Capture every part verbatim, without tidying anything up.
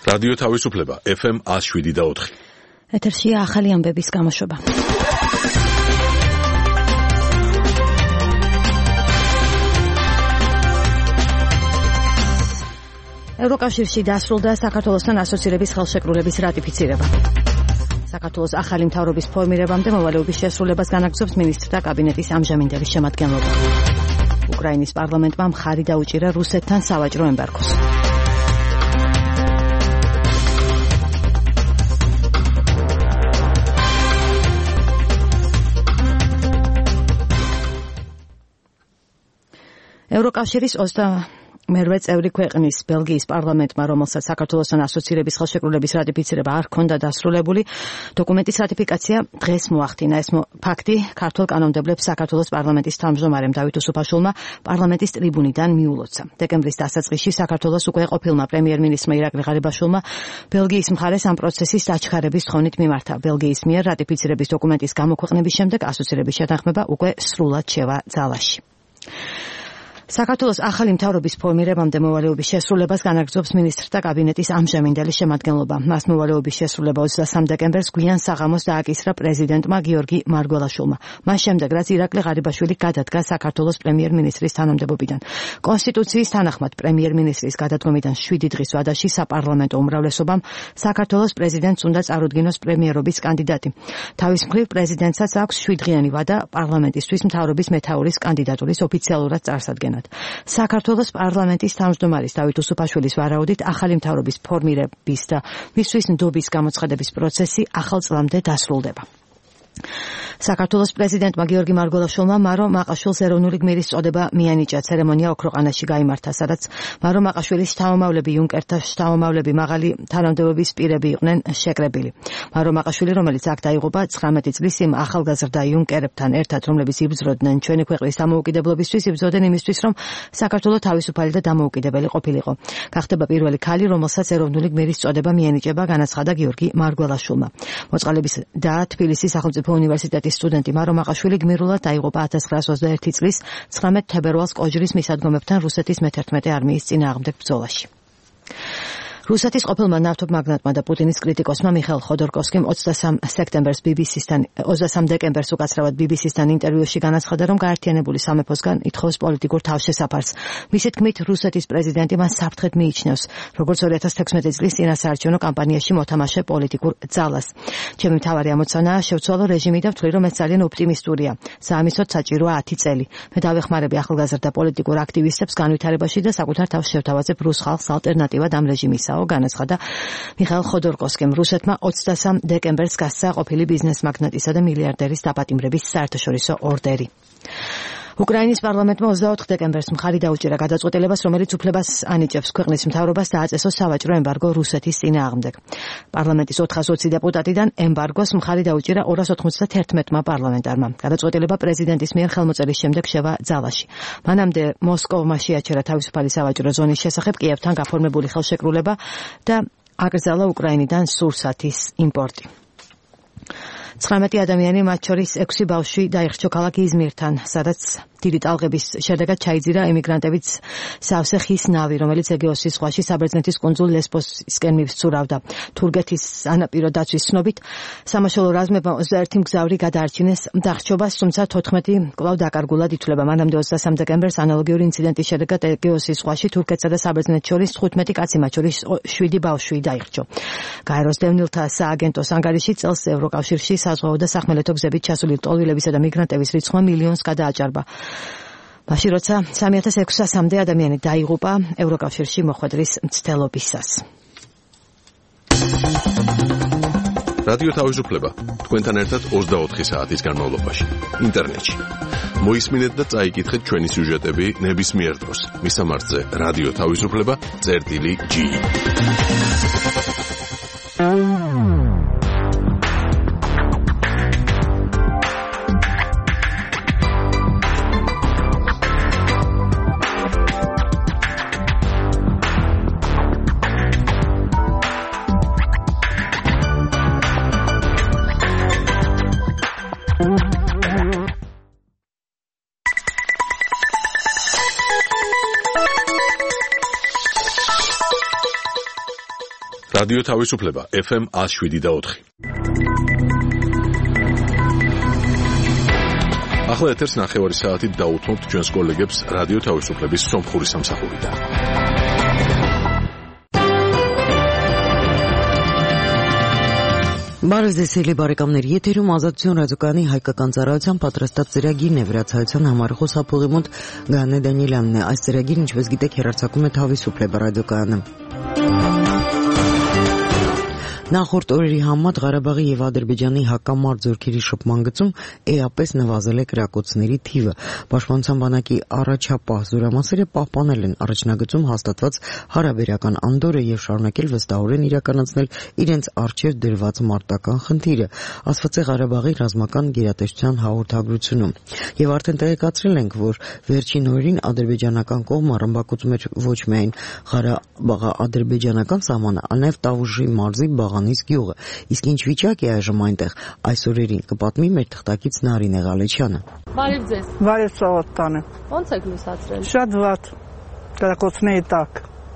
რადიო თავისუფლება ეფ ემ one oh seven და four. ეთერშია ახალი ამბების გამოშვება. ევროკავშირში დასრულდა საქართველოსთან ასოცირების ხელშეკრულების რატიფიცირება. საქართველოს ახალი მთავრობის ფორმირებამდე მოვალეობის შესრულებას განაგრძობს მინისტრთა კაბინეტის ამჟამინდელი შემადგენლობა. უკრაინის პარლამენტმა მხარი დაუჭირა რუსეთთან სავაჭრო ემბარგოს. ევროკავშირის ოცდამერვე წევრი ქვეყნის ბელგიის პარლამენტმა, რომელსაც საქართველოსთან ასოცირების ხელშეკრულების რატიფიცირება არ ჰქონდა დასრულებული, დოკუმენტის რატიფიკაცია დღეს მოახდინა. ეს ფაქტი ქართულ კანონმდებლებს საქართველოს პარლამენტის თავმჯდომარემ დავით უსუფაშვილმა პარლამენტის ტრიბუნიდან მიულოცა. დეკემბრის დასაწყისში საქართველოს უკვე ყოფილმა პრემიერ-მინისტრმა ირაკლი ღარიბაშვილმა ბელგიის მხარეს ამ პროცესის დაჩქარების თხოვნით მიმართა. ბელგიის მიერ რატიფიცირების დოკუმენტის გამოქვეყნების შემდეგ ასოცირების შეთანხმება უკვე სრულად შევა ძალაში. საქართველოს ახალი მთავრობის ფორმირებამდე მოვალეობის შესრულებას განაგრძობს მინისტრთა კაბინეტის ამჟამინდელი შემადგენლობა. მას მოვალეობის შესრულება ოცდასამ დეკემბერს გვიან საღამოს დააკისრა პრეზიდენტმა გიორგი მარგველაშვილმა. მას შემდეგ, რაც ირაკლი ღარიბაშვილი გადადგა საქართველოს პრემიერ-მინისტრის თანამდებობიდან. კონსტიტუციის თანახმად პრემიერ-მინისტრის გადადგომიდან შვიდი დღის ვადაში საპარლამენტო უმრავლესობამ საქართველოს პრეზიდენტს უნდა წარუდგინოს პრემიერობის კანდიდატი. თავის მხრივ პრეზიდენტსაც აქვს შვიდდღიანი ვადა პარლამენტისთვის მთავრობის მეთაურის კანდიდატურის ოფიციალურად წარსადგენად. საქართველოს პარლამენტის თავმჯდომარის დავით უსუფაშვილის ვარაუდით ახალი მთავრობის ფორმირების და მისთვის ნდობის გამოცხადების პროცესი ახალ წლამდე დასრულდება. საქართველოს პრეზიდენტმა გიორგი მარგველაშვილმა მარო მაყაშვილს ეროვნული გმირის წოდება მიანიჭა. ცერემონია ოქროყანაში გაიმართა, სადაც მარო მაყაშვილის შთამომავლები იუნკერთა შთამომავლები მაღალი თანამდებობის პირები იყვნენ შეკრებილი. მარო მაყაშვილი, რომელიც აქ დაიღუპა ცხრამეტი წლის იმ ახალგაზრდა იუნკერებთან ერთად, რომლებიც იბრძოდნენ ჩვენი ქვეყნის დამოუკიდებლობისთვის, იბრძოდნენ იმისთვის, რომ საქართველო თავისუფალი და დამოუკიდებელი ყოფილიყო. გახდება პირველი ქალი, რომელსაც ეროვნული გმირის წოდება მიანიჭება, განაცხადა გიორგი მარგველაშვილმა. მოწყალების და თბილისის სახელმწიფო უნივერსიტეტის სტუდენტი მარო მაყაშვილი გმირულად დაიღუპა ათას ცხრაას ოცდაერთი წლის ცხრამეტ თებერვალს კოჯრის მისადგომებთან რუსეთის მეთერთმეტე არმიის წინააღმდეგ ბრძოლაში. რუსეთის ყოფილმა ნავთობმაგნატმა და პუტინის კრიტიკოსმა მიხაილ ხოდორკოვსკიმ ოცდასამ სექტემბერს ბი ბი სისთან ოცდასამ დეკემბერს უკაცრავად ბი ბი სისთან ინტერვიუში განაცხადა, რომ გაერთიანებული სამეფოსგან ითხოვს პოლიტიკურ თავშესაფარს. მისი თქმით, რუსეთის პრეზიდენტი მას საფრთხედ მიიჩნევს, როგორც ორი ათას თექვსმეტი წლის წინასაარჩევნო კამპანიაში მოთამაშე პოლიტიკურ ძალას. ჩემი მთავარი ამოცანაა შევცვალო რეჟიმი და ვთვლი, რომ ეს ძალიან ოპტიმისტურია. საამისოდ საჭიროა ათი წელი. მე დავეხმარები ახალგაზრდა პოლიტიკურ აქტივისტებს განვითარებაში და საკუთარ თავს შევთავაზებ რუს ხალხს ალტერნატივად ამ რეჟიმისა. განაცხადა მიხაილ ხოდორკოვსკიმ. რუსეთმა ოცდასამ დეკემბერს გასცა ყოფილი ბიზნეს მაგნატისა და მილიარდერის დაპატიმრების საერთაშორისო ორდერი. უკრაინის პარლამენტმა ოცდაოთხ დეკემბერს მხარი დაუჭირა გადაწყვეტილებას, რომელიც უფლებას ანიჭებს ქვეყნის მთავრობას დააწესოს სავაჭრო ემბარგო რუსეთის წინააღმდეგ. პარლამენტის ოთხას ოცი დეპუტატიდან ემბარგოს მხარი დაუჭირა ორას ოთხმოცდათერთმეტმა პარლამენტარმა. გადაწყვეტილება პრეზიდენტის მიერ ხელმოწერის შემდეგ შევა ძალაში. მანამდე მოსკოვმა შეაჩერა თავისუფალი სავაჭრო ზონის შესახებ კიევთან გაფორმებული ხელშეკრულება და აკრძალა უკრაინიდან სურსათის იმპორტი. ცხრამეტი ადამიანი, მათ შორის ექვსი ბავშვი დაიხრჩო ქალაქ იზმირთან, სადაც დიდი ტალღების შედეგად ჩაიძირა ემიგრანტების სავსე ხის ნავი, რომელიც ეგეოსის ზღვაში საბერძნეთის კუნძულ ლესბოსისკენ მივსწურავდა. თურქეთის სანაპირო დაცვის ცნობით, სამაშველო რაზმებმა ოცდაერთი მგზავრი გადაარჩინეს დახრჩობას, თუმცა თოთხმეტი კვლავ დაკარგულად ითვლება. მანამდე ოცდასამ დეკემბერს ანალოგიური ინციდენტის შედეგად ეგეოსის ზღვაში თურქეთსა და საბერძნეთს შორის თხუთმეტი კაცი, მათ შორის შვიდი ბავშვი დაიხრჩო. გაეროს დევნილთა სააგენტოს ანგარიში წელს ევროკავშირში საზღვაო და სახმელეთო გზებით ჩასული ლტოლვილებისა და მიგრანტების რიცხვმა მილიონს გადააჭარბა. მაშინ როცა სამი ათას ექვსასამდე ადამიანი დაიღუპა ევროკავშირში მოხვედრის მცდელობისას. რადიო თავისუფლება თქვენთან ერთად ოცდაოთხი საათის განმავლობაში ინტერნეტში. მოისმინეთ და წაიკითხეთ ჩვენი სიუჟეტები ნებისმიერ დროს. მისამართზე რადიო თავისუფლება წერტილი ჯი. რადიო თავისუფლება ეფ ემ one oh seven და four. ახლა ეთერს ნახევარი საათით დაუთმობთ ჩვენს კოლეგებს რადიო თავისუფლების სომხური სამსახურიდან. Բարեզեսելի բարեկամների եթերում ազատություն ռադիոկայանի հայկական ծառայության պատրաստած ծրագիրն է, վրացայության համար խոսափողի մոտ Գանե Դանիելյանն է. Այս ծրագիրը, ինչպես գիտեք, հեռարձակում է Თავისუფლება ռադիոկայանը. Նախորդ օրերի համեմատ Ղարաբաղի եւ Ադրբեջանի հակամարտ զորքերի շփման գծում էապես նվազել է կրակոցների թիվը. Պաշտպանության բանակի առաջապահ զորամասերը պահպանել են առաջնագծում հաստատված հարաբերական անդորը եւ շարունակել վստահորեն իրականացնել իրենց առջեւ դրված մարտական խնդիրը, ասված է Ղարաբաղի ռազմական գերատեսչության հաղորդագրությունում. Եվ արդեն տեղեկացրել ենք, որ վերջին օրերին ադրբեջանական կողմը ռմբակոծում էր ոչ միայն Ղարաբաղի ադրբեջանական սահմանը, այլև Տավուշի մարզի Բաղանիս գյուղը. իսկ ինչ վիճակ է այժմ այնտեղ, այս օրերին կպատմի մեր թղթակից Նարինե Ղալեչյանը. Բարև ձեզ։ Բարև ծավոտ տանը։ Ոնց եք լուսացրել։ Շատ վատ կրակոցների տակ։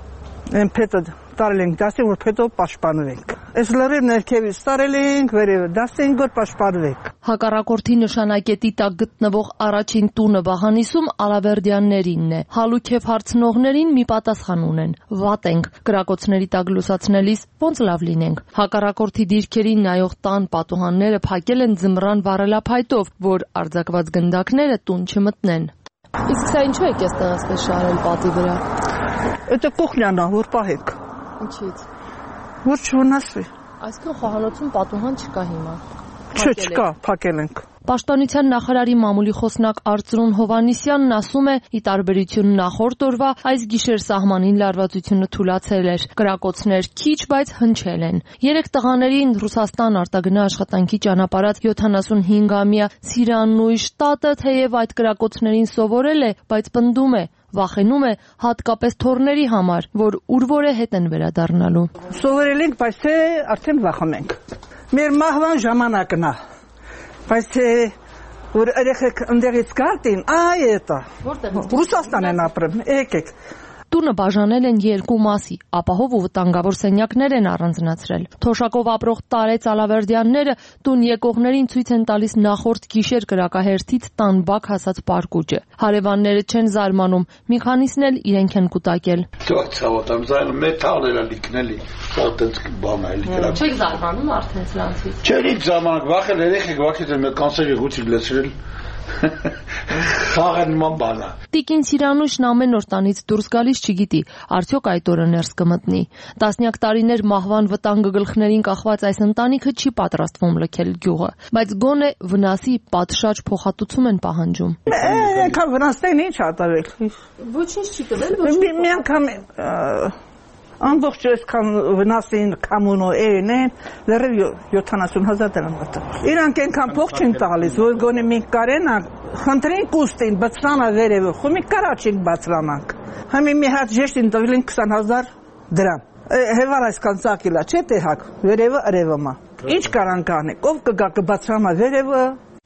Են փետը տարել ենք, դասին որ փետով պաշտպանվենք։ Այս լրիվ ներքևից տարել ենք, վերևը դասին որ պաշտպանվենք։ Հակառակորդի նշանակետի տակ գտնվող առաջին տունը Վաղանիսում Ալավերդյաններինն է։ Հալուք եւ հարցնողներին մի պատասխան ունեն. վատ ենք, կրակոցների տակ լուսացնելիս ոնց լավ լինենք։ Հակառակորդի դիրքերին նայող տան պատուհանները փակել են ձմռան վառելափայտով, որ արձակված գնդակները տուն չմտնեն։ Իսկ սա ինչու եք էստեղ ասես շարել պատի վրա։ Это կուխնյան է, որ պահենք։ Ինչի՞ց։ Որ չվնասվի։ Այսինքն խոհանոցում պատուհան չկա հիմա։ Չէ, չկա, փակել ենք։ Պաշտպանության նախարարի մամուլի խոսնակ Արծրուն Հովհաննիսյանն ասում է, ի տարբերություն նախորդ օրվա, այս գիշեր սահմանին լարվածությունը թուլացել էր։ Կրակոցներ քիչ, բայց հնչել են։ Երեք տղաներին Ռուսաստան արտագնա աշխատանքի ճանապարհած յոթանասունհինգամյա Սիրաննույշ տատը թեև այդ կրակոցներին սովորել է, բայց պնդում է, վախենում է հատկապես թոռների համար, որ ուր-որ է հետ են վերադառնալու։ Սովորել ենք, բայց թե արդեն վախում ենք։ Մեր մահվան ժամանակն է։ Բայց թե որ երեխեք ընդեղից գարտին, այ էտա։ Որտեղից։ Ռուսաստան են ապրում, եկեք։ Տունը բաժանել են երկու մասի, ապահով ու վտանգավոր սենյակներ են առանձնացրել։ Թոշակով ապրող Տարեց Ալավերդյանները տուն եկողներին ցույց են տալիս նախորդ գիշեր կրակահերթից տան բակ հասած պարկուճը։ Հարևանները չեն զարմանում, մի քանիսն էլ իրենք են կուտակել։ Ցավոտամ զայն մետալ էր լիքնելի, ոտենց բան էլի կրակ։ Չեք զարմանում արդեն սրանցից։ Չէ, ժամանակ վախել երեխեք վախից են մեր կանսերի գուցի լեցրել։ Խաղանման բանա։ Տիկին Սիրանուշն ամեն օր տանից դուրս գալիս չգիտի, արդյոք այդ օրը ներս կմտնի։ Տասնյակ տարիներ մահվան վտանգը գլխներին կախված այս ընտանիքը չի պատրաստվում լքել գյուղը, բայց գոնե վնասի պատշաճ փոխհատուցում են պահանջում։ Այնքան վնասներին ինչ ատարել։ Ոչինչ չի տվել, Մի անգամ ամբողջ այսքան վնասին կամունո էն են, լրիվ յոթանասուն հազար դրամ տվել։ Իրանք այնքան փող չեն տալիս, որ գոնե մենք կարենանք, խնդրենք ուստին բացրանա վերևը, խո մենք կարաչենք բացրանանք։ Համի մի հատ ժեշտին տվել են քսան հազար դրամ։ Հեվար այսքան ծակիլա, չէ՞ տեհակ, վերևը արևը։ Ինչ կարանք անենք, ով կգա կբացրանա վերևը։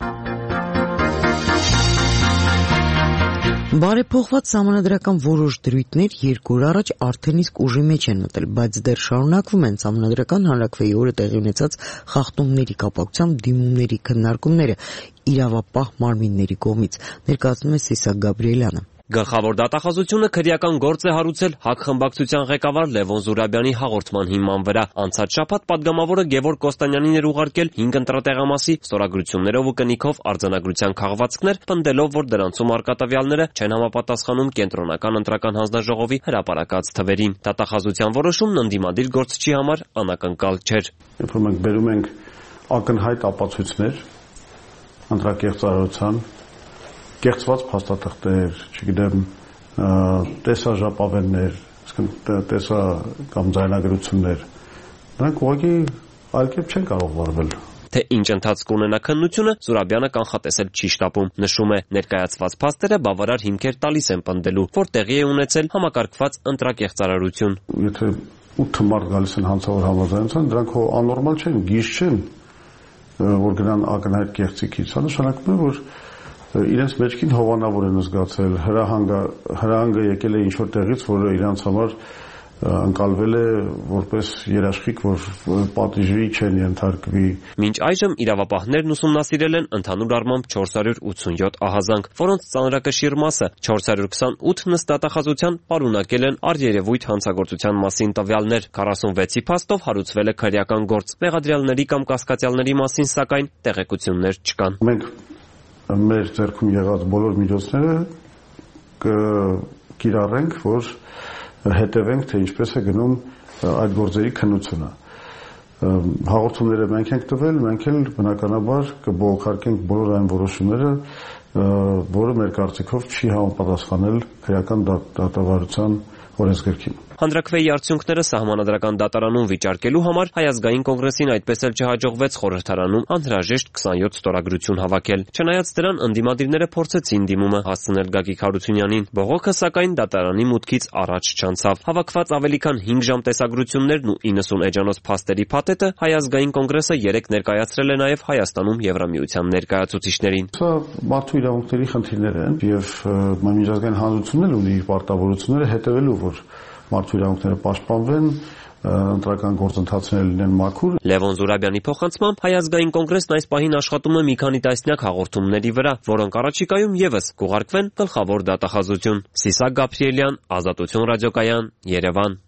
Բարեփոխված սահմանադրական որոշ դրույթներ երկու օր առաջ արդեն իսկ ուժի մեջ են մտել, բայց դեռ շարունակվում են սահմանադրական հանրաքվեի օրը տեղի ունեցած խախտումների կապակցությամբ դիմումների քննարկումները իրավապահ մարմինների կողմից, ներկայացնում է Սիսակ Գաբրիելյանը։ Գլխավոր դատախազությունը քրեական գործ է հարուցել ՀԱԿ խմբակցության ղեկավար Լևոն Զուրաբյանի հաղորդման հիման վրա։ Անցած շաբաթ պատգամավորը Գևորգ Կոստանյանին էր ուղարկել հինգ ընտրատեղամասի ստորագրություններով ու կնիքով արձանագրության քաղվածքներ, պնդելով, որ դրանցում արկա տվյալները չեն համապատասխանում կենտրոնական ընտրական հանձնաժողովի հրապարակած թվերին։ Դատախազության որոշումն ընդդիմադիր գործչի համար անակնկալ չէր։ Երբ մենք բերում ենք ակնհայտ ապացույցներ ընտրակեղծարարության կեղծված փաստաթղթեր, չգիտեմ, տեսաժապավեններ, տեսա կամ ձայնագրություններ, դրանք ուղղակի այլ կերպ չեն կարող վարվել։ Թե ինչ ընթացք ունենա քննությունը, Զուրաբյանը կանխատեսել չի շտապում։ Նշում է, ներկայացված փաստերը բավարար հիմքեր տալիս են պնդելու, որ տեղի է ունեցել համակարգված ընտրակեղծարարություն։ Եթե ութ մարդ գալիս են հանցավոր համաձայնության, դրանք հո աննորմալ չեն, գիժ չեն, որ գնան ակնհայտ կեղծիքից, դա նշանակում է, որ իրենց մեջքին հովանավոր են զգացել, հրահանգը հրահանգը եկել է ինչ որ տեղից, որը իրանց համար ընկալվել է որպես երաշխիք, որ պատիժի չեն ենթարկվի։ Մինչ այժմ իրավապահներն ուսումնասիրել են ընդհանուր առմամբ չորս հարյուր ութսունյոթ ահազանգ, որոնց ծանրակշիռ մասը չորս հարյուր քսանութ նստատախազության պարունակել են առերևույթ հանցագործության մասին տվյալներ։ քառասունվեցի փաստով հարուցվել է քրեական գործ։ Մեղադրյալների կամ կասկածյալների մասին սակայն տեղեկություններ չկան։ Մենք մեր ձեռքում եղած բոլոր միջոցները կկիրառենք, որ հետևենք, թե ինչպես է գնում այդ գործերի քննությունը։ Հաղորդումները մենք ենք տվել, մենք էլ բնականաբար կբողոքարկենք բոլոր այն որոշումները, որը մեր կարծիքով չի համապատասխանել քրեական դատավարության օրենսգրքին։ Հանրաքվեի արդյունքները Սահմանադրական դատարանում վիճարկելու համար Հայ ազգային կոնգրեսին այդպես էլ չհաջողվեց խորհրդարանում անհրաժեշտ քսանյոթ ստորագրություն հավաքել։ Չնայած դրան ընդդիմադիրները փորձեցին դիմումը հասցնել Գագիկ Հարությունյանին, բողոքը սակայն դատարանի մուտքից առաջ չանցավ։ Հավաքված ավելի քան հինգ ժամ տեսագրություններն ու իննսուն էջանոց փաստերի փաթեթը Հայ ազգային կոնգրեսը երեկ ներկայացրել է նաև Հայաստանում Եվրամիության ներկայացուցիչներին։ Սա մարդու իրավունքների խնդիրներ են եւ միջազգային հանրությունն էլ ունի իր պարտավորությունները հետևելու, որ մարդու իրավունքները պաշտպանվեն, ընտրական գործընթացները լինեն մաքուր։ Լևոն Զուրաբյանի փոխանցմամբ Հայ ազգային կոնգրեսն այս պահին աշխատում է մի քանի տասնյակ հաղորդումների վրա, որոնք առաջիկայում եւս կուղարկվեն գլխավոր դատախազություն։ Սիսակ Գաբրիելյան, Ազատություն ռադիոկայան, Երևան։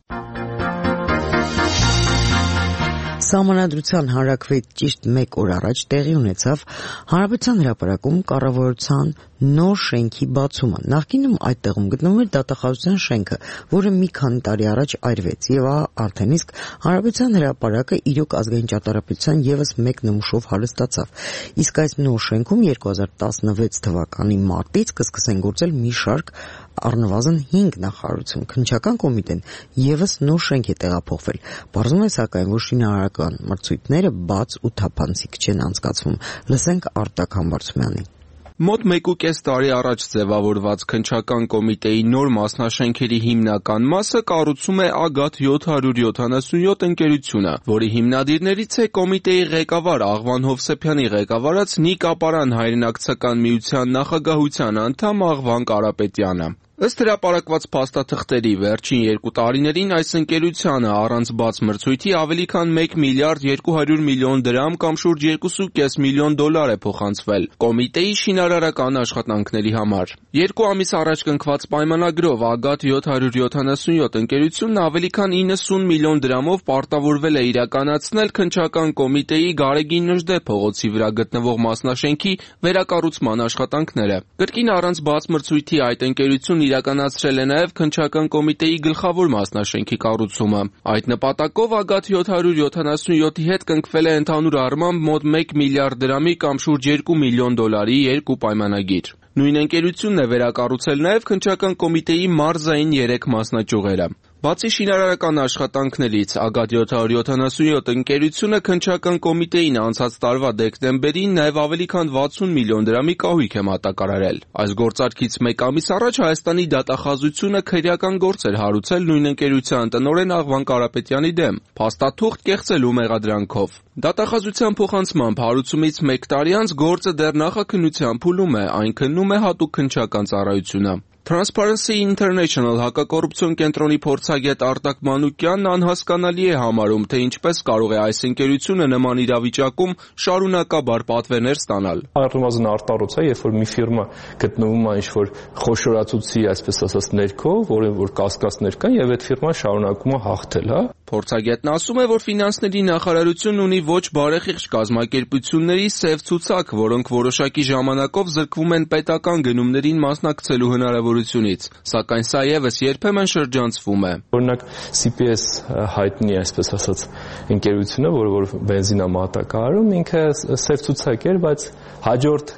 Սահմանադրության հանրաքվեից ճիշտ մեկ օր առաջ տեղի ունեցավ Հանրապետության հրապարակում կառավարության նոր շենքի բացումը։ Նախկինում այդ տեղում գտնվում էր դատախազության շենքը, որը մի քանի տարի առաջ այրվեց, եւ արդեն իսկ Հանրապետության հրապարակը իրոք ազգային ճարտարապետության եւս մեկ նմուշով հարստացավ։ Իսկ այս նոր շենքում երկու հազար տասնվեց թվականի մարտից կսկսեն գործել մի շարք առնվազն հինգ նախարարություն։ Քննչական կոմիտեն եւս նոր շենք է տեղափոխվել։ Պարզվում է սակայն, որ շինարարական մրցույթները բաց ու թափանցիկ չեն անցկացվում։ Լսենք Արտակ Համբարձումյանին։ Մոտ մեկ ու կես տարի առաջ ձևավորված քննչական կոմիտեի նոր մասնաշենքերի հիմնական մասը կառուցում է Ագաթ յոթ հարյուր յոթանասունյոթ ընկերությունը, որի հիմնադիրներից է կոմիտեի ղեկավար Աղվան Հովսեփյանի ղեկավարած Նիկապարան հայրենակցական միության նախագահության անդամ Աղվան Կարապետյանը։ Ըստ հրապարակված փաստաթղթերի վերջին երկու տարիներին այս ընկերությանը առանց բաց մրցույթի ավելի քան մեկ միլիարդ երկու հարյուր միլիոն դրամ կամ շուրջ երկու կόμμα պենս միլիոն դոլար է փոխանցվել կոմիտեի շինարարական աշխատանքների համար։ Երկու ամիս առաջ կնքված պայմանագրով Ագաթ յոթ հարյուր յոթանասունյոթ ընկերությունն ավելի քան իննսուն միլիոն դրամով պարտավորվել է իրականացնել քննչական կոմիտեի Գարեգին Նժդե փողոցի վրա գտնվող մասնաշենքի վերակառուցման աշխատանքները։ Կրկին առանց բաց մրցույթի այդ ընկերությունը իրականացրել է նաև քննչական կոմիտեի գլխավոր մասնաշենքի կառուցումը։ Այդ նպատակով Ագաթ յոթ հարյուր յոթանասունյոթի հետ կնքվել է ընդհանուր առմամբ մոտ մեկ միլիարդ դրամի կամ շուրջ երկու միլիոն դոլարի երկու պայմանագիր։ Նույն ընկերությունն է վերակառուցել նաև քննչական կոմիտեի մարզային երեք մասնաճյուղերը։ Բացի շինարարական աշխատանքներից, Ագաթ յոթ հարյուր յոթանասունյոթ ընկերությունը քննչական կոմիտեին անցած տարվա դեկտեմբերին նաև ավելի քան վաթսուն միլիոն դրամի կահույք է մատակարարել։ Այս գործարքից մեկ ամիս առաջ Հայաստանի դատախազությունը քրեական գործ էր հարուցել նույն ընկերության տնօրեն Աղվան Կարապետյանի դեմ, փաստաթուղթ կեղծելու մեղադրանքով։ Դատախազության փոխանցմամբ հարուցումից մեկ տարի անց գործը դեռ նախաքննության փուլում է, այն քննում է հատուկ քննչական ծառայությունը։ Transparency International հակակոռուպցիոն կենտրոնի փորձագետ Արտակ Մանուկյանն անհասկանալի է համարում, թե ինչպես կարող է այս ընկերությունը նման իրավիճակում շարունակաբար պատվերներ ստանալ։ Առնվազն արտառոց է, երբ որ մի ֆիրմա գտնվում է ինչ-որ խոշորացուցի, այսպես ասած, ներքո, որին որ կասկածներ կան, եւ այդ ֆիրման շարունակում է հաղթել, հա։ Փորձագետն ասում է, որ ֆինանսների նախարարությունն ունի ոչ բարեխիղճ կազմակերպությունների սև ցուցակ, որոնք որոշակի ժամանակով զրկվում են պետական գնումներին մասնակցելու հնարավորությունից, սակայն սա եւս երբեմն շրջանցվում է։ Օրինակ սի պի էս հայտնի, այսպես ասած, ընկերությունը, որը որ բենզին է մատակարարում, ինքը սև ցուցակ էր, բայց հաջորդ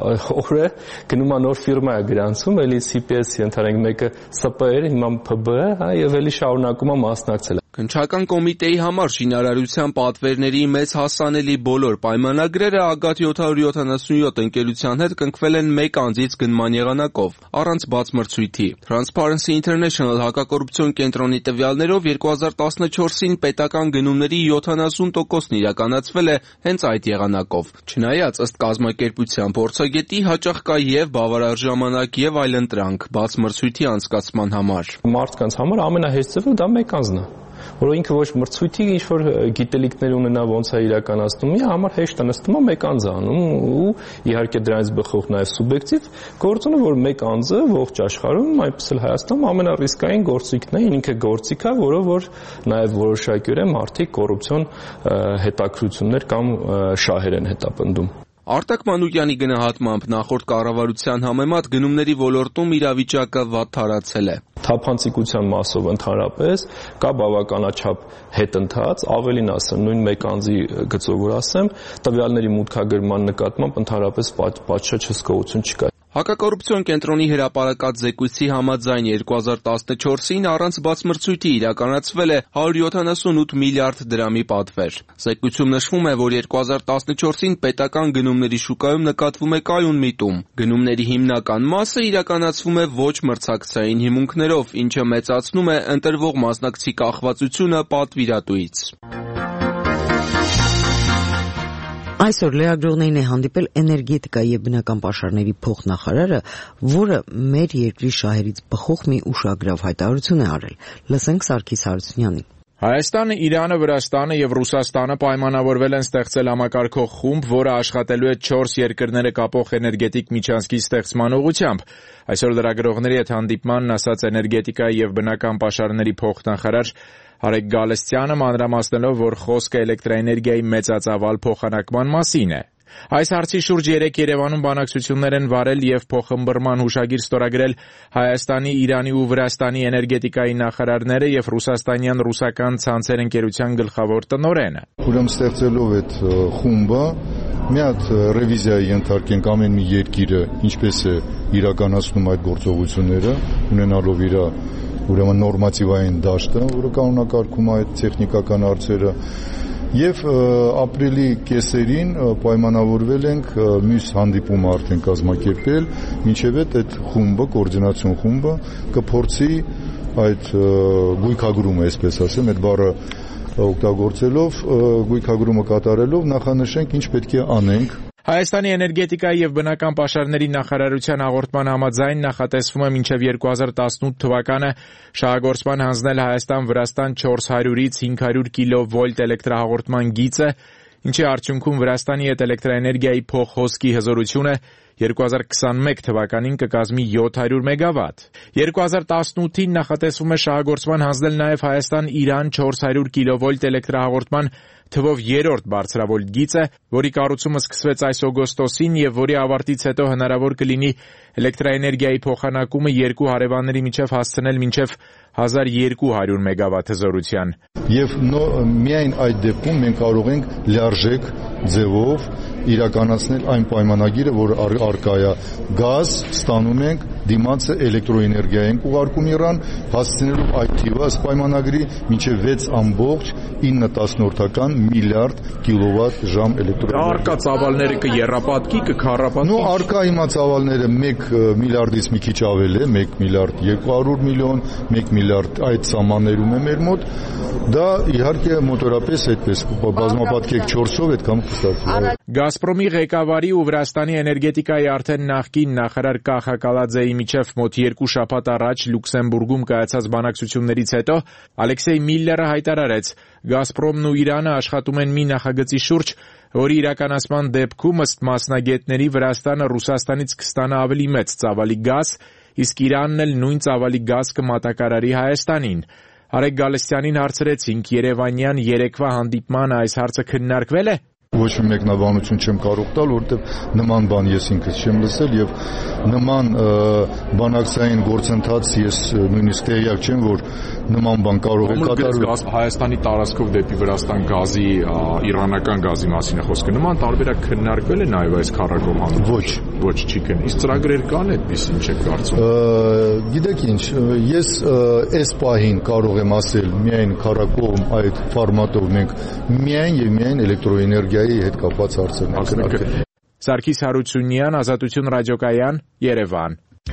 օրը գնում է նոր ֆիրմա է գրանցում, էլի սի պի էս ընդհանրենք մեկը սը պը էր, հիմա փը բը է, հա, եւ էլի շարունակում է մասնակցել։ Քննչական կոմիտեի համար շինարարության պատվերների մեծ հասանելի բոլոր պայմանագրերը ագատ յոթ հարյուր յոթանասունյոթ ընկերության հետ կնքվել են մեկ անձից գնման եղանակով, առանց բաց մրցույթի։ Transparency International հակակոռուպցիոն կենտրոնի տվյալներով երկու հազար տասնչորսին պետական գնումների յոթանասուն տոկոսն իրականացվել է հենց այդ եղանակով։ Չնայած ըստ կազմակերպության փորձագետի հաճախ կա եւ բավարար ժամանակ եւ այլընտրանք բաց մրցույթի անցկացման համար։ Մարդկանց համար ամենահեշտ ձևը դա մեկ անձն է, որ ինքը ոչ մրցույթի ինչ որ գիտելիքներ ունենա ոնց է իրականացնում, մի համար հեշտ է նստում է մեկ անձ անում ու իհարկե դրանից բխող նաև սուբյեկտիվ գործոնը, որ մեկ անձը ողջ աշխարհում, այնպես էլ Հայաստանում ամենառիսկային գործիքն է, ինքը գործիք է, որը որ նաև որոշակիորեն մարդիկ կոռուպցիոն հետաքրություններ կամ շահեր են հետապնդում։ Արտակ Մանուկյանի գնահատմամբ նախորդ կառավարության համեմատ գնումների ոլորտում իրավիճակը վատ թարացել է։ Թափանցիկության մասով ընդհանրապես կա բավականաչափ հետընթաց, ավելին ասեմ, նույն մեկ անձի գծով որ ասեմ, տվյալների մուտքագրման նկատմամբ ընդհանրապես պատշաճ հսկողություն չկա։ Հակակոռուպցիոն կենտրոնի հրապարակած զեկույցի համաձայն երկու հազար տասնչորսին առանց բաց մրցույթի իրականացվել է հարյուր յոթանասունութ միլիարդ դրամի պատվեր։ Զեկույցում նշվում է, որ երկու հազար տասնչորսին պետական գնումների շուկայում նկատվում է կայուն միտում։ Գնումների հիմնական մասը իրականացվում է ոչ մրցակցային հիմունքներով, ինչը մեծացնում է ընտրվող մասնակցի կախվածությունը պատվիրատուից։ Այսօր լրագրողներին է հանդիպել էներգետիկայի եւ բնական պաշարների փոխնախարարը, որը մեր երկրի շահերից բխող մի ուշագրավ հայտարարություն է արել։ Լսենք Սարգիս Հարությունյանին։ Հայաստանը, Իրանը, Վրաստանը եւ Ռուսաստանը պայմանավորվել են ստեղծել համակարգող խումբ, որը աշխատելու է չորս երկրները կապող էներգետիկ միջանցքի ստեղծման ուղղությամբ։ Այսօր լրագրողների հետ հանդիպմանն ասաց էներգետիկայի եւ բնական պաշարների փոխնախարար Արեգ Գալստյանը, մանրամասնելով, որ խոսքը էլեկտրաէներգիայի մեծածավալ փոխանակման մասին է։ Այս հարցի շուրջ երեկ Երևանում բանակցություններ են վարել եւ փոխըմբռնման հուշագիր ստորագրել Հայաստանի, Իրանի ու Վրաստանի էներգետիկայի նախարարները եւ ռուսաստանյան ռուսական ցանցեր ընկերության գլխավոր տնօրենը։ Ուրեմն ստեղծելով այդ խումբը մի հատ ռևիզիայի ենթարկենք ամեն մի երկիրը ինչպես է իրականացնում այդ գործողությունները, ունենալով իր ուրեմն նորմատիվային դաշտը, որը կանոնակարգում է այդ տեխնիկական հարցերը։ Եվ ապրիլի կեսերին պայմանավորվել ենք մյուս հանդիպումը արդեն կազմակերպել, մինչև այդ խումբը, կոորդինացիոն խումբը կփորձի այդ գույքագրումը, այսպես ասեմ, այդ բառը օգտագործելով, գույքագրումը կատարելով նախանշենք ինչ պետք է անենք։ Հայաստանի էներգետիկայի եւ բնական պաշարների նախարարության հաղորդման համաձայն նախատեսվում է մինչև երկու հազար տասնութ թվականը շահագործման հանձնել Հայաստան-Վրաստան չորս հարյուրից հինգ հարյուր կիլովոլտ էլեկտրահաղորդման գիծը, ինչի արդյունքում Վրաստանի հետ էլեկտրաէներգիայի փոխհոսքի հզորությունը երկու հազար քսանմեկ թվականին կկազմի յոթ հարյուր մեգավատ։ երկու հազար տասնութին նախատեսվում է շահագործման հանձնել նաև Հայաստան-Իրան չորս հարյուր կիլովոլտ էլեկտրահաղորդման թվով երրորդ բարձրավոլտ գիծը, որի կառուցումը սկսվեց այս օգոստոսին եւ որի ավարտից հետո հնարավոր կլինի էլեկտրաէներգիայի փոխանակումը երկու հարևանների միջև հասցնել մինչև հազար երկու հարյուր մեգավատ հզորության։ Եվ միայն այդ դեպքում մենք կարող ենք լիարժեք ձևով իրականացնել այն պայմանագիրը, որ արկա է գազ, ստանում ենք, դիմացը էլեկտրոէներգիա ենք ուղարկում Իրան, հասցնելով այդ թիվը ըստ պայմանագրի մինչև վեց ամբողջ ինը տասնորդական միլիարդ կիլովատ ժամ էլեկտրոէներգիա։ Արկա ծավալները կեռապատկի, կքառապատկի։ Նո արկա հիմա ծավալները մեկ միլիարդից մի քիչ ավել է, մեկ միլիարդ երկու հարյուր միլիոն, մեկ միլիարդ այդ սահմաններում է մեր մոտ։ Դա իհարկե մոտորապես այդպես բազմապատկեք չորսով այդքան կստացվի։ Գազպրոմի ղեկավարի ու Վրաստանի էներգետիկայի արդեն նախկին նախարար Կախա Կալաձեի միջև մոտ երկու շաբաթ առաջ Լյուքսեմբուրգում կայացած բանակցություններից հետո Ալեքսեյ Միլլերը հայտարարեց. Գազպրոմն ու Իրանը աշխատում են մի նախագծի շուրջ, որի իրականացման դեպքում ըստ մասնագետների Վրաստանը Ռուսաստանից կստանա ավելի մեծ ծավալի գազ, իսկ Իրանն էլ նույն ծավալի գազ կմատակարարի Հայաստանին։ Արեգ Գալստյանին հարցրեցինք՝ Երևանյան երեկվա հանդիպման այս հարցը քննարկվել է։ Ոչ մի մեկնաբանություն չեմ կարող տալ, որովհետև նման բան ես ինքս չեմ լսել եւ նման բանակցային գործընթաց ես նույնիսկ տեղյակ չեմ, որ նման բան կարող է կատարվել։ Հայաստանի տարածքով դեպի Վրաստան գազի, իրանական գազի մասին է խոսքը։ Նման տարբերակ քննարկվել է նաեւ այս քառակողմ հանդիպում։ Ոչ, ոչ չի քննի։ Իսկ ծրագրեր կան այդպես, ինչ եք կարծում։ Գիտեք ինչ, ես այս պահին կարող եմ ասել միայն քառակողմ այդ ֆորմատով մենք միայն եւ միայն էլեկտրոէներգիայի հետ կապված հարցեր։ Սարգիս Հարությունյան, Ազատություն ռադիոկայան, Երևան։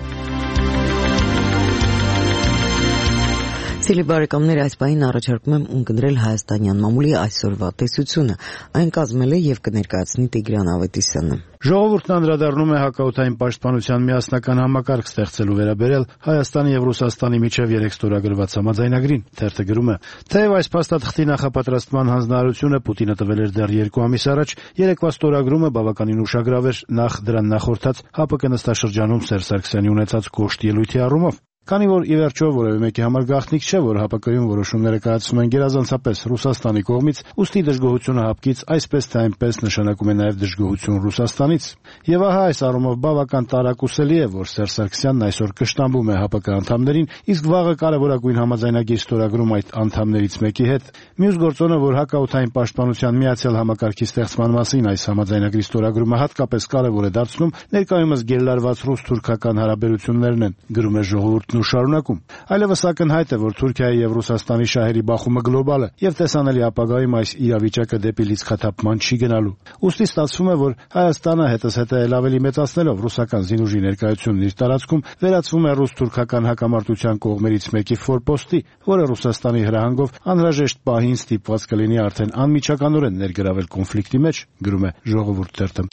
Սիրելի բարեկամներ, այս պահին առաջարկում եմ ունկնդրել հայաստանյան մամուլի այսօրվա տեսությունը։ Այն կազմել է եւ կներկայացնի Տիգրան Ավետիսյանը։ Ժողովուրդն անդրադառնում է հակաօդային պաշտպանության միասնական համակարգ ստեղծելու վերաբերյալ Հայաստանի եւ Ռուսաստանի միջև երեք ստորագրված համաձայնագրին։ Թերթը գրում է. Թեև այս փաստաթղթի նախապատրաստման հանձնարարությունը Պուտինը տվել էր դեռ երկու ամիս առաջ, երեկվա ստորագրումը բավականին ուշագրավ էր նախ դրան նախորդած ՀԱՊԿ նստաշրջանում Սերժ Սարգսյանի ունեցած կոշտ ելույթի առումով։ Քանի որ ի վերջո որևէ մեկի համար գաղտնիք չէ, որ ՀԱՊԿ-ում որոշումները կայացվում են գերազանցապես Ռուսաստանի կողմից, ուստի դժգոհությունը ՀԱՊԿ-ից այսպես թե այնպես նշանակում է նաև դժգոհություն Ռուսաստանից։ Եվ ահա այս առումով բավական տարակուսելի է, որ Սերժ Սարգսյանն այսօր կշտամբում է ՀԱՊԿ անդամներին, իսկ վաղը կարևորագույն համաձայնագիր ստորագրում այդ անդամներից մեկի հետ։ Մյուս գործոնը, որ հակաօդային պաշտպանության միացյալ համակարգի ստեղծման մասին այս համաձայնագրի ստորագրումը հատկապես կարևոր է դարձնում, ներկայումս գերլարված ռուս-թուրքական հարաբերություններն են, գրում է ժողովուրդն ու շարունակում։ Այլևս ակնհայտ է, որ Թուրքիայի եւ Ռուսաստանի շահերի բախումը գլոբալ է եւ տեսանելի ապագայում այս իրավիճակը դեպի լիցքաթափման չի գնալու։ Ուստի ստացվում է, որ Հայաստանը հետզհետե էլ ավելի մեծացնելով ռուսական զինուժի ներկայությունն իր տարածքում վերածվում է ռուս-թուրքական հակամարտության կողմերից մեկի ֆորպոստի, որը Ռուսաստանի հրահանգով անհրաժեշտ պահին ստիպված կլինի արդեն անմիջականորեն ներգրավել կոնֆլիկտի մեջ, գրում է Ժողովուրդ թերթը։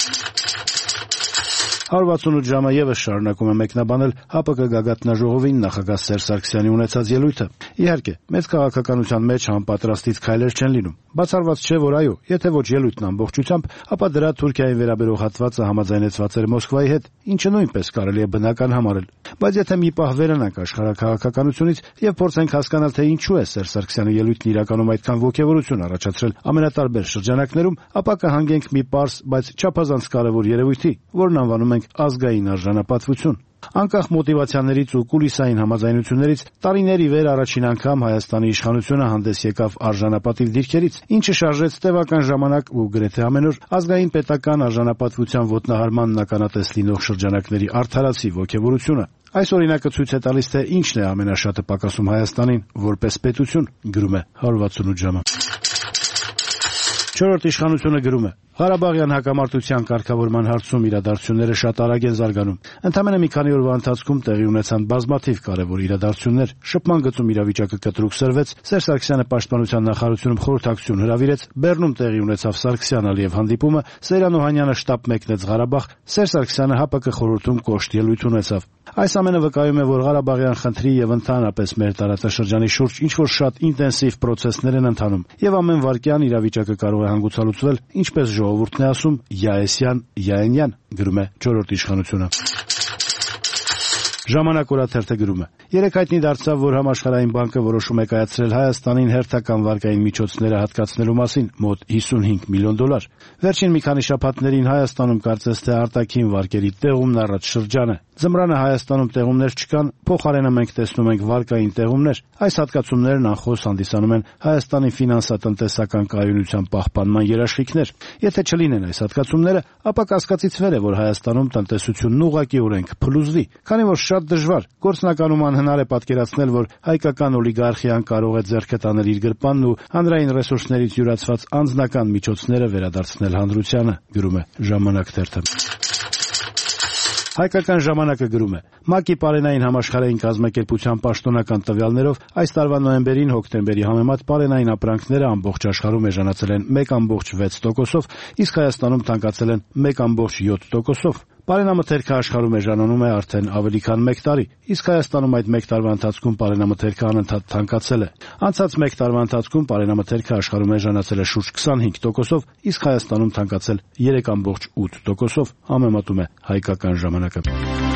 հարյուր վաթսունութ ժամը եւս շարունակում է մեկնաբանել ՀԱՊԿ գագաթնաժողովին նախագահ Սերժ Սարգսյանի ունեցած ելույթը։ Իհարկե, մեծ քաղաքականության մեջ անպատրաստից քայլեր չեն լինում։ Բացառված չէ, որ այո, եթե ոչ ելույթն ամբողջությամբ, ապա դրա Թուրքիային վերաբերող հատվածը համաձայնեցված էր Մոսկվայի հետ, ինչը նույնպես կարելի է բնական համարել։ Բայց եթե մի պահ վերանանք աշխարհաքաղաքականությունից եւ փորձենք հասկանալ, թե ինչու է Սերժ Սարգսյանի ելույթն իրականում այդքան ոգևորություն առաջացրել ամենատարբեր շրջանակներում, ապա կհանգենք մի պարզ, բայց չափազանց կարևոր երևույթի, որն անվանում ենք ազգային արժանապատվություն։ Անկախ մոտիվացիաներից ու կուլիսային համաձայնություններից տարիներ ի վեր առաջին անգամ Հայաստանի իշխանությունը հանդես եկավ արժանապատիվ դիրքերից, ինչը շարժեց տևական ժամանակ ու գրեթե ամեն օր ազգային պետական արժանապատվության ոտնահարմանն ականատես լինող շրջանակների արդարացի ոգևորությունը։ Այս օրինակը ցույց է տալիս, թե ինչն է ամենաշատը պակասում Հայաստանին որպես պետություն, գրում է հարյուր վաթսունութ ժամը։ Չորրորդ իշխանությունը գրում է. Ղարաբաղյան հակամարտության կարգավորման հարցում իրադարձությունները շատ արագ են զարգանում։ Ընդամենը մի քանի օրվա ընթացքում տեղի ունեցան բազմաթիվ կարևոր իրադարձություններ։ Շփման գծում իրավիճակը կտրուկ սրվեց, Սերժ Սարգսյանը պաշտպանության նախարարությունում խորհրդակցություն հրավիրեց, Բեռնում տեղի ունեցավ Սարգսյան-Ալիև հանդիպումը, Սեյրան Օհանյանը շտապ մեկնեց Ղարաբաղ, Սերժ Սարգսյանը ՀԱՊԿ խորհրդում կոշտ ելույթ ունեցավ։ Այս ամենը վկայում է, որ Ղարաբաղյան խնդրի եւ ընդհանրապես մեր տարածաշրջանի շուրջ ինչ-որ շատ ինտենսիվ պրոցեսներ են ընթանում, եւ ամեն վայրկյան իրավիճակը կարող է հանգուցալուծվել, ինչպես ժողովուրդն է ասում, յաեսյան, յաենյան, գրում է չորրորդ իշխանությունը։ Ժամանակ օրաթերթը գրում է. Երեք հայտնի դարձավ, որ Համաշխարհային բանկը որոշում է կայացրել Հայաստանին հերթական վարկային միջոցները հատկացնելու մասին մոտ հիսունհինգ միլիոն դոլար։ Վերջին մի քանի շաբաթներին Հայաստանում կարծես թե արտաքին վարկերի տեղումն առաջ շրջան է։ Ձմռանը Հայաստանում տեղումներ չկան, փոխարենը մենք տեսնում ենք վարկային տեղումներ։ Այս հատկացումներն անխոս հանդիսանում են Հայաստանի ֆինանսատնտեսական կայունության պահպանման երաշխիքներ։ Եթե չլինեն այս հատկացումները, ապա կասկածիցվեր է, որ Հայաստանում տնտեսությունն ուղղակիորեն կփլուզվի, քանի որ շատ դժվար, գործնականում անհնար է պատկերացնել, որ հայկական օլիգարխիան կարող է ձեռքը տանել իր գրպանն ու հանրային ռեսուրսներից յուրացված անձնական միջոցները վերադարձնել հանրությանը, գրում է Ժամանակ թերթը։ Հայկական ժամանակը գրում է. ՄԱԿ-ի պարենային համաշխարհային կազմակերպության պաշտոնական տվյալներով այս տարվա նոյեմբերին հոկտեմբերի համեմատ պարենային ապրանքները ամբողջ աշխարհում էժանացել են մեկ կόμ վեց տոկոսով, իսկ Հայաստանում թանկացել են մեկ կόμ յոթ տոկոսով։ Պարենամթերքը աշխարհում էժանանում է արդեն ավելի քան մեկ տարի, իսկ Հայաստանում այդ մեկ տարվա ընթացքում պարենամթերքը անընդհատ թանկացել է։ Անցած մեկ տարվա ընթացքում պարենամթերքը աշխարհում էժանացել է շուրջ քսանհինգ տոկոսով, իսկ Հայաստանում թանկացել երեք կόμ ութ տոկոսով, համեմատում է Հայկական ժամանակը։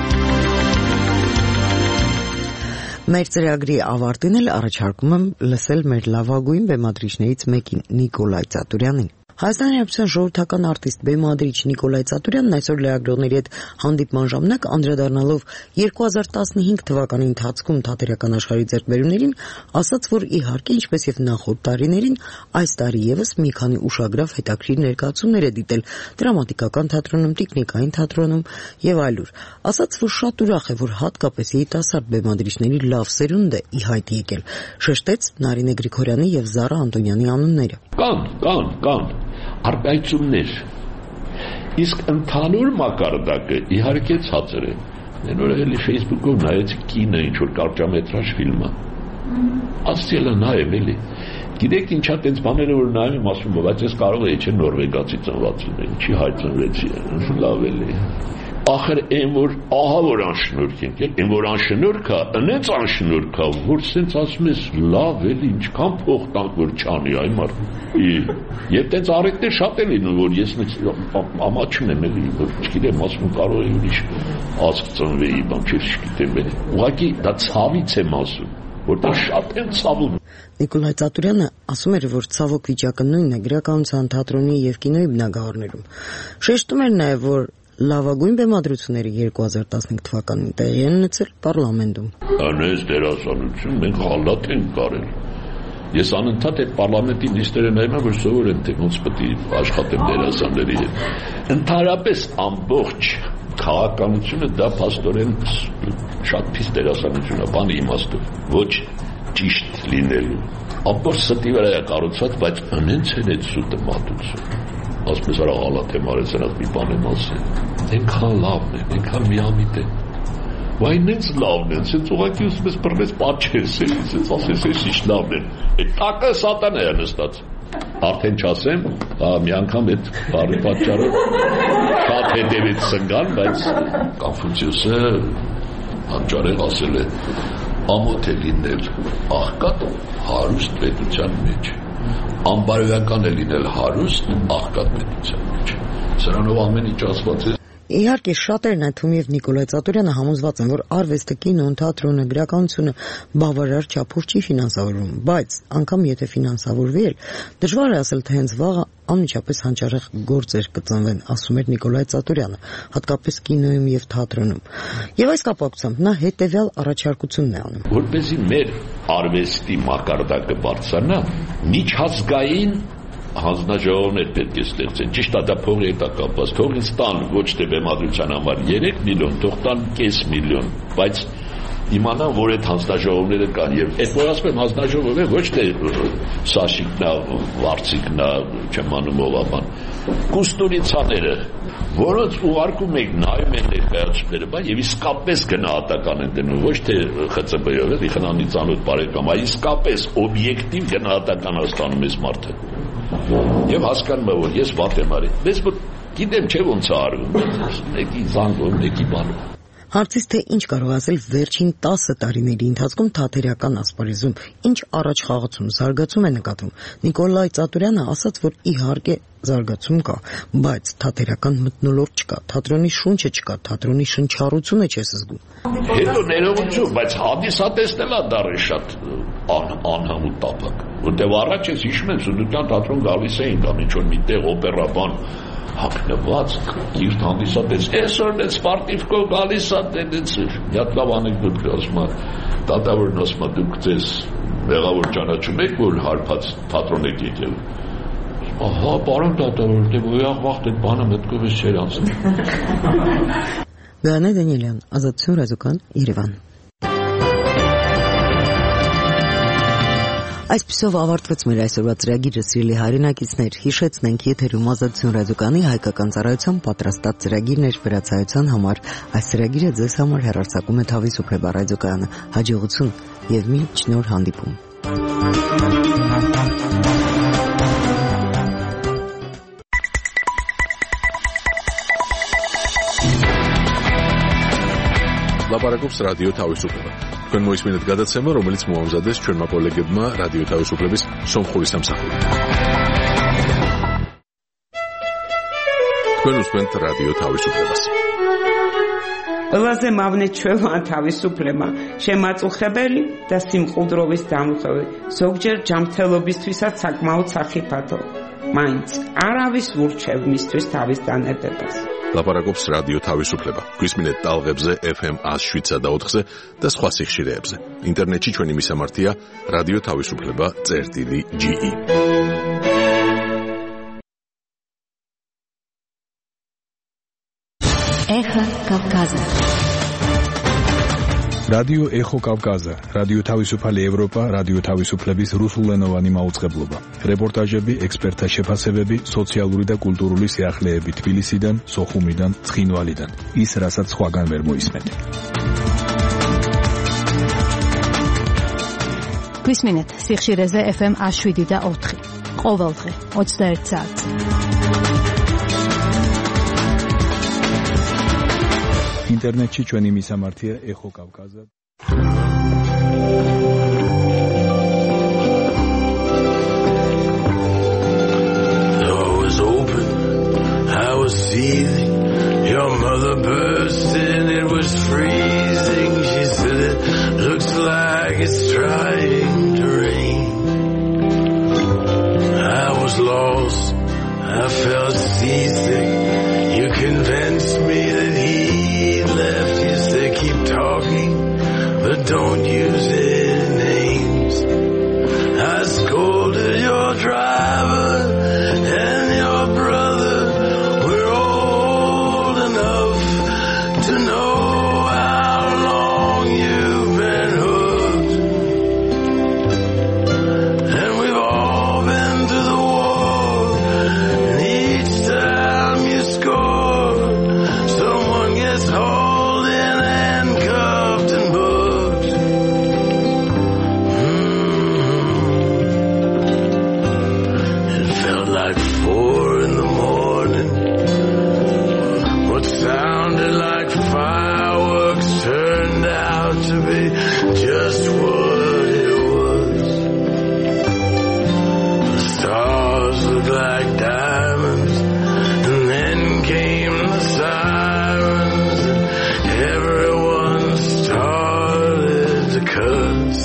Մեր ծրագրի ավարտին էլ առաջարկում եմ լսել մեր լավագույն բեմադրիչներից մեկին՝ Նիկոլայ Ծատուրյանին։ Հայաստանի Հանրապետության ժողովրդական արտիստ բեմադրիչ Նիկոլայ Ծատուրյանն այսօր լրագրողների հետ հանդիպման ժամանակ անդրադառնալով երկու հազար տասնհինգ թվականի ընթացքում թատերական աշխարհի ձեռքբերումներին, ասաց, որ իհարկե, ինչպես եւ նախորդ տարիներին, այս տարի եւս մի քանի ուշագրավ հետաքրքիր ներկայացումներ է դիտել դրամատիկական թատրոնում, տիկնիկային թատրոնում եւ այլուր։ Ասաց, որ շատ ուրախ է, որ հատկապես երիտասարդ բեմադրիչների լավ սերունդ է ի հայտ եկել։ Շեշտեց Նարինե Գրիգորյանի եւ Զարա Անտոնյանի անունները։ Կան, կան, կան արտահայտություններ։ Իսկ ընդհանուր մակարդակը իհարկե ցածր է։ Նոր էլի Facebook-ով նայեցի կինը, ինչ որ կարճամետրաժ ֆիլմ է։ Ասելը նայեմ էլի։ Գիտեք ինչա տենց բաները որ նայում եմ ասում, բայց ես կարող էի չէ նորվեգացի ծնված լինել, ինչի հայ ծնվեցի, լավ էլի։ Ախր այն որ ահա որ անշնորհք ենք, այն որ անշնորհք է, այնց անշնորհք է, որ սենց ասում ես լավ էլի, ինչքան փող տանք որ չանի այ մարդ։ Եվ տենց առիթներ շատ են լինում, որ ես ամաչում եմ էլի, որ չգիտեմ, ասում կարող է ուրիշ ազգ ծնվեի, բան չգիտեմ էլի։ Ուղղակի դա ցավից եմ ասում, որտեղ շատ են ցավում։ Նիկոլայ Ծատուրյանը ասում էր, որ ցավոք վիճակը նույնն է գրականության, թատրոնի եւ կինոյի բնագավառներում։ Շեշտում էր նաեւ, որ լավագույն բեմադրությունները երկու հազար տասնհինգ թվականին տեղի են ունեցել պարլամենտում։ Անես դերասանություն մենք խալատ ենք կարել։ Ես անընդհատ այդ պարլամենտի նիստերը նայում եմ, որ սովոր եմ թե ոնց պետք է աշխատեմ դերասանների հետ։ Ընդհանրապես ամբողջ քաղաքականությունը դա փաստորեն շատ փիստ դերասանություն է, բանի իմաստով, ոչ ճիշտ լինելու։ Ամբողջ ստի վրա է կառուցված, բայց անենց են այդ սուտը մատուցում։ Ասում ես արա հալատ եմ արել, սրանց մի բան եմ ասել։ Ենքան լավն է, ենքան միամիտ է։ Վայն նենց լավն են, սենց ուղղակի ուսում ես բռնես պատչես, սենց ասես ես ինչ լավն են։ Այդ տակը սատան է նստած։ Արդեն չասեմ, մի անգամ այդ բարի պատճառով շատ հետևից սնգան, բայց Կոնֆուցիոսը հանճարեղ ասել է, ամոթ է լինել աղքատ հարուստ պետության մեջ, անբարոյական է լինել հարուստ աղքատ պետության մեջ։ Սրանով ամեն ինչ ասված է։ Իհարկե շատերն այդ թվում եւ Նիկոլայ Ծատուրյանը համոզված են, որ արվեստը, կինոն, թատրոնը, գրականությունը բավարար չափով չի ֆինանսավորվում, բայց անգամ եթե ֆինանսավորվի էլ, դժվար է ասել, թե հենց վաղը անմիջապես հանճարեղ գործեր կծնվեն, ասում էր Նիկոլայ Ծատուրյանը, հատկապես կինոյում եւ թատրոնում։ Եվ այս կապակցությամբ նա հետեւյալ առաջարկությունն է անում. Որպեսզի մեր արվեստի մակարդակը բարձրանա, միջազգային հանձնաժողովներ պետք է ստեղծեն, ճիշտ է դա փողի հետ է կապված, թող ինձ տան ոչ թե բեմադրության համար երեք միլիոն, թող տան կես միլիոն, բայց իմանան, որ այդ հանձնաժողովները կան եւ այդ որ ասում եմ հանձնաժողովը ոչ թե Սաշիկն է, Վարդիկն է, չեմ անում ովաբան, կուստուրիցաները, որոնց ուղարկում եք նայում են ներկայացումները, բա եւ իսկապես գնահատական են դնում, ոչ թե ԽՑԲ-ով, էլի խնամի ծանոթ բարեկամ, այլ իսկապես օբյեկտիվ գնահատական ստանում ես մարդը։ Եվ հասկանում եմ, որ ես վատ եմ արել։ Բայց որ գիտեմ չէ ոնց է արվում, մեկի զանգում, մեկի բանում։ Հարցից թե ինչ կարող ասել վերջին տասը տարիների ընթացքում թատերական ասպարեզում, ինչ առաջ խաղացում, զարգացում է նկատվում։ Նիկոլայ Ծատուրյանը ասաց, որ իհարկե զարգացում կա, բայց թատերական մթնոլորտ չկա, թատրոնի շունչը չկա, թատրոնի շնչառությունը չես զգում։ Հետո ներողություն, բայց հանդիսատեսն էլ է դառը շատ անհամուտ տափակ։ Որտեւ առաջ ես հիշում եմ Սունդուկյան թատրոն գալիս էին կամ ինչ որ միտեղ օպերաբան հագնված կիրթ հանդիսատես այսօր այդ սպարտիվկով գալիս է տենց մի հատ լավ անեկդոտ ասում է դատավորն ասում է դուք ձեզ մեղավոր ճանաչում եք որ հարբած թատրոն եք եկել ահա պարոն դատավոր դե ոյաղ վաղտ այդ բանը մտքով էս չէր անցնում Գանե Դանիելյան Ազատություն ռադիոկան Երևան Այսպիսով ավարտվեց մեր այսօրվա ծրագիրը, սիրելի հայրենակիցներ, հիշեցնենք եթերում Ազատություն ռադիոկանի հայկական ծառայության պատրաստած ծրագիրներ վերացայության համար։ Այս ծրագիրը ձեզ համար հեռարձակում է Թավի Սուպրեբա ռադիոկայանը։ Հաջողություն եւ մինչ նոր հանդիպում։ Լապարակობს ռադիո Թավիսուպլեբա։ Քան նույնիսկ մինետ գադացեմը, რომელიც մոամզադես չոր մապոլեգդմա ռադիո Թավիսուպլեբիս սոմխորիս համսախորի։ Քան ուսմենտ ռադիո Թավիսուպլեբաս։ Լազեմ ավնե չվան Թավիսուպլեբա, շեմացու խებელი, դա սիմ խուդրովիս դամուխովի, զոգջեր ջամթելոբիս թույսա ցակմաու ցախի պատո։ მაინც არავის ურჩევ მისთვის თავის დანებებას. ლაპარაკობს რადიო თავისუფლება. გვისმინეთ ტალღებზე ეფ ემ one oh seven და ოთხზე და სხვა სიხშირეებზე. ინტერნეტში ჩვენი მისამართია რადიო თავისუფლება წერტილი ჯი ი. Эхо Кавказа. რადიო ეხო კავკაზა, რადიო თავისუფალი ევროპა, რადიო თავისუფლების რუსულენოვანი მაუწყებლობა. რეპორტაჟები, ექსპერტთა შეფასებები, სოციალური და კულტურული სიახლეები თბილისიდან, სოხუმიდან, ცხინვალიდან. ის, რასაც სხვაგან ვერ მოისმენთ. გვისმინეთ სიხშირეზე ეფ ემ one oh seven და ოთხი. ყოველდღე ოცდაერთ საათზე. ინტერნეტში ჩვენი მისამართია ეხო კავკაზა. Door was open, I was seething. Your mother burst in, it was freezing. She said it looks like it's trying to rain. I was lost, I felt seasick. You convinced me that he left. You said keep talking, but don't use any names. I scolded your driver and your brother. We're old enough to know how long you've been hooked, and we've all been to the war, and each time you score, someone gets home. Just what it was. The stars looked like diamonds, and then came the sirens, and everyone started to cuss.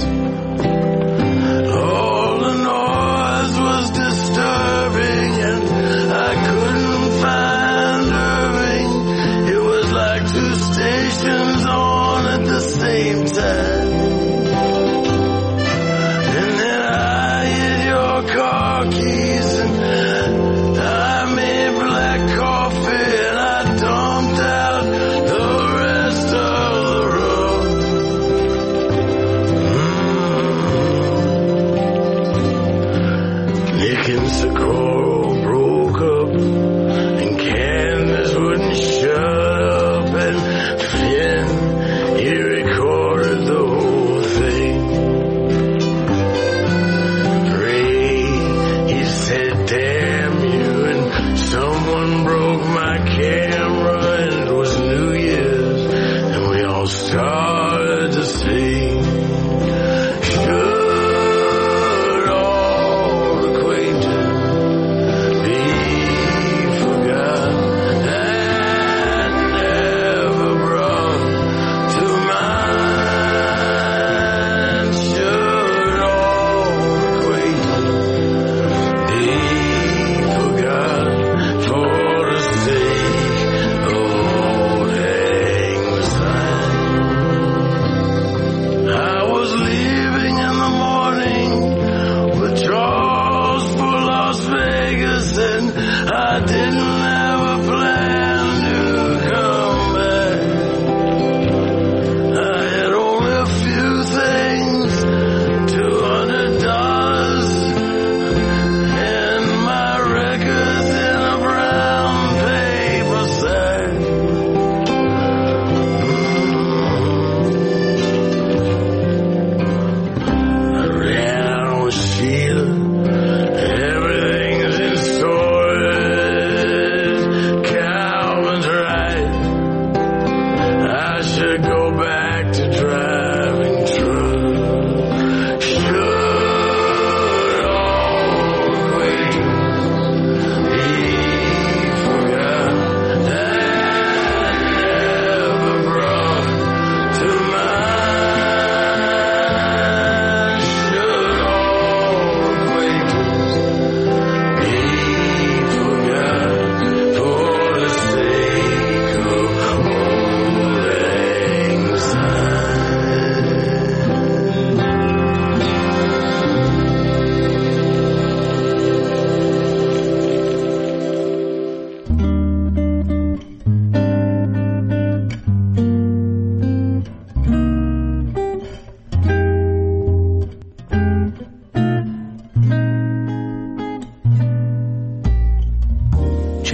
All the noise was disturbing, and I couldn't find Irving. It was like two stations on at the same time.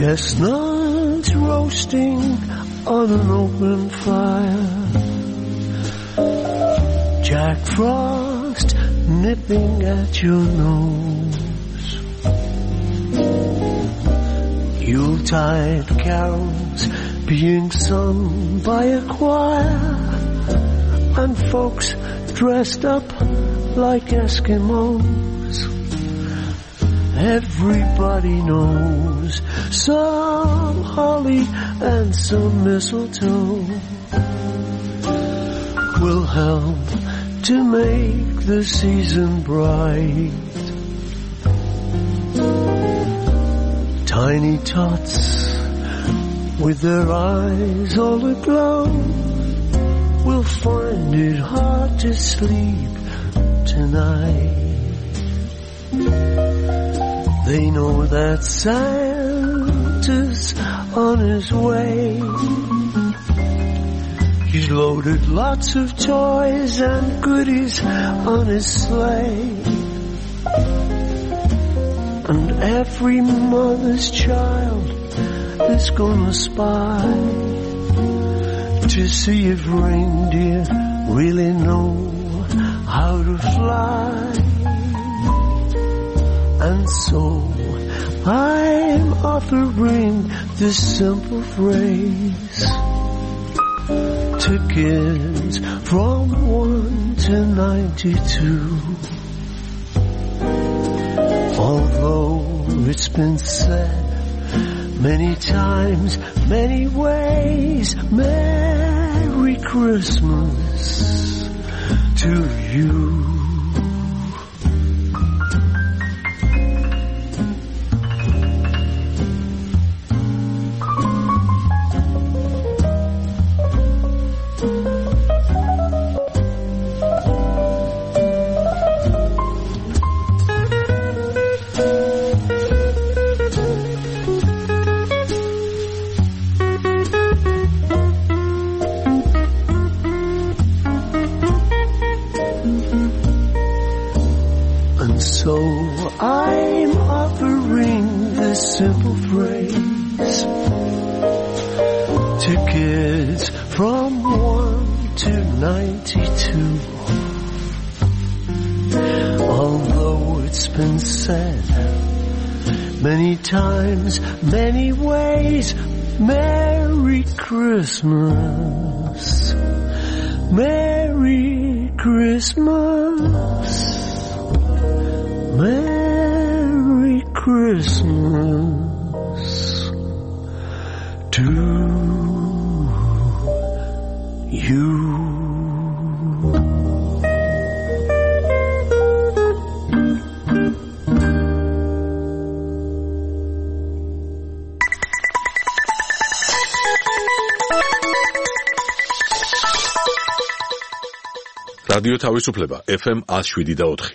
Chestnuts roasting on an open fire, Jack Frost nipping at your nose, Yuletide carols being sung by a choir, and folks dressed up like Eskimos. Everybody knows some holly and some mistletoe will help to make the season bright. Tiny tots with their eyes all aglow will find it hard to sleep tonight. They know that Santa's on his way. He's loaded lots of toys and goodies on his sleigh. And every mother's child is gonna spy to see if reindeer really know how to fly. And so I'm offering this simple phrase to kids from one to ninety-two. Although it's been said many times, many ways, Merry Christmas to you. Simple phrase to kids from one to ninety-two. Although it's been said many times, many ways, Merry Christmas, Merry Christmas, Merry Christmas to you. რადიო თავისუფლება ეფ ემ one oh seven და four.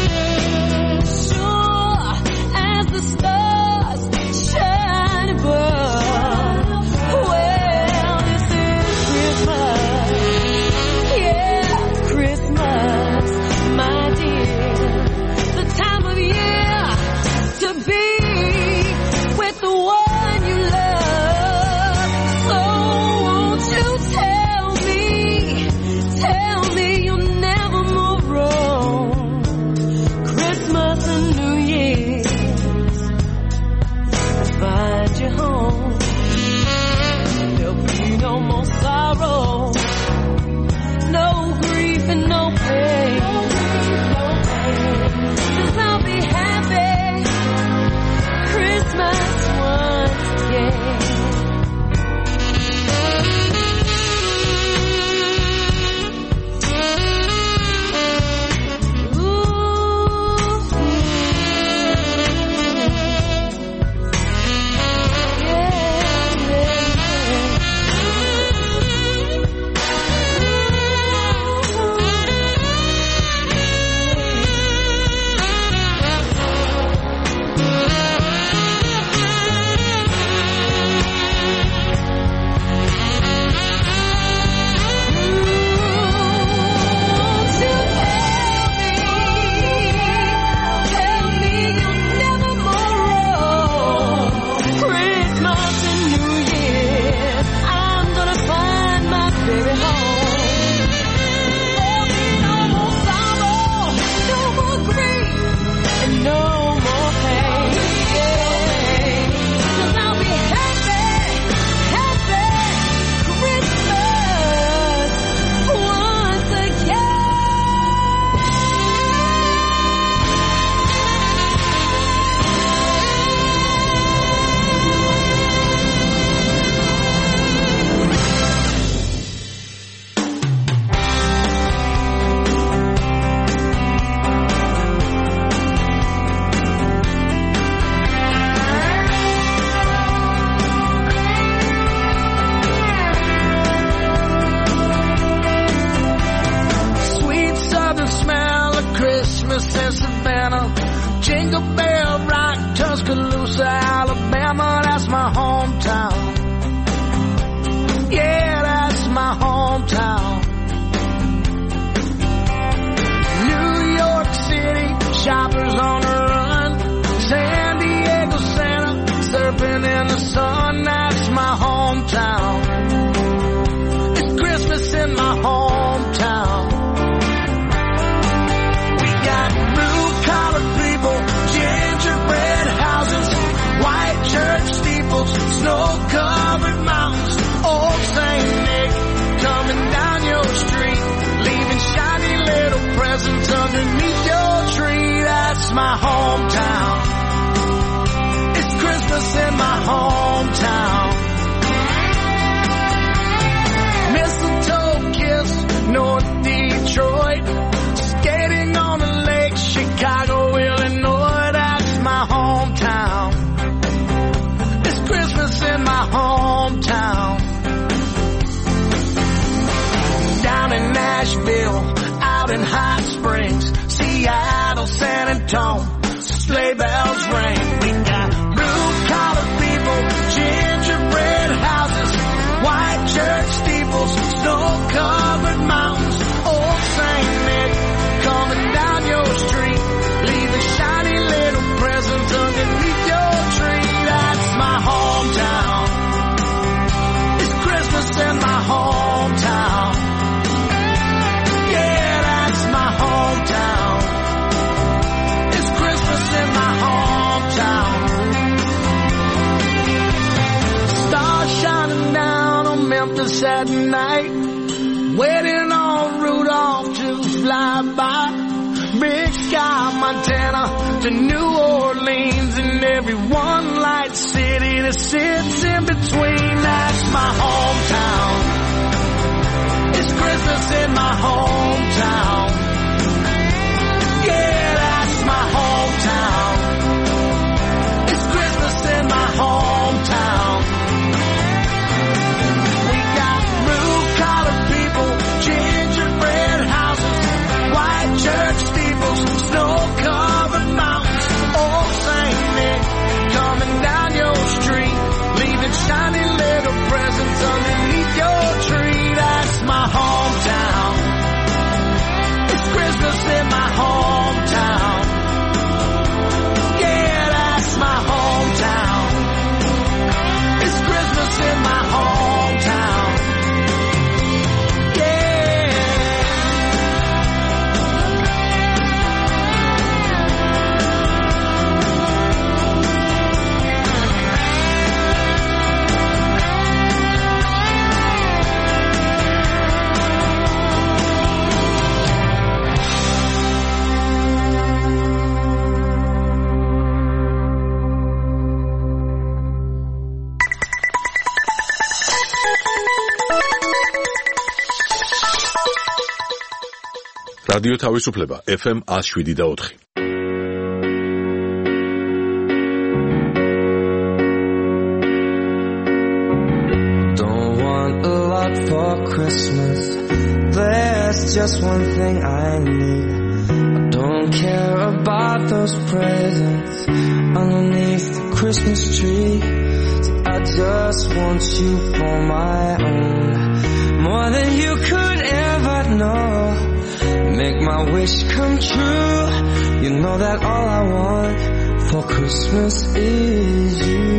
Sure as the stars shine above. Jingle Bell Rock, Tuscaloosa, Alabama, that's my hometown. Yeah, that's my hometown. New York City, shoppers on the run. San Diego, Santa, surfing in the sun, that's my hometown. It's Christmas in my hometown. We got blue-collar people, gingerbread houses, white church steeples, snow-covered mountains, old Saint Nick coming down your street, leaving shiny little presents underneath your tree. That's my hometown. It's Christmas in my hometown. Mistletoe Kiss, North Detroit, skating on the lake, Chicago, Illinois, that's my hometown. It's Christmas in my hometown. Down in Nashville, out in Hot Springs, Seattle, San Antonio, sleigh bells ring. We got blue-collar people, gingerbread houses, white church steeples, snow-covered mountains, old Saint Nick coming down your street, leaving shiny little presents underneath your tree. That's my hometown. It's Christmas in my hometown. Yeah, that's my hometown. It's Christmas in my hometown. Stars shining down on Memphis at night, waiting on Rudolph to fly by. Big Sky, Montana to New Orleans, and every one light city that sits in between. That's my hometown. It's Christmas in my hometown. Yeah, that's my hometown. It's Christmas in my hometown. We got blue-collar people, gingerbread houses, white church steeples, snow-covered mountains, old Saint Nick coming down your street, leaving shiny little presents underneath your tree. That's my hometown. It's Christmas in my hometown. Yeah, that's my hometown. It's Christmas in my hometown. Yeah. რადიო თავისუფლება ეფ ემ one oh seven და four. Don't want a lot for Christmas. There's just one thing I need. I don't care about those presents underneath the Christmas tree. So I just want you for my own, more than you could ever know. Make my wish come true. You know that all I want for Christmas is you.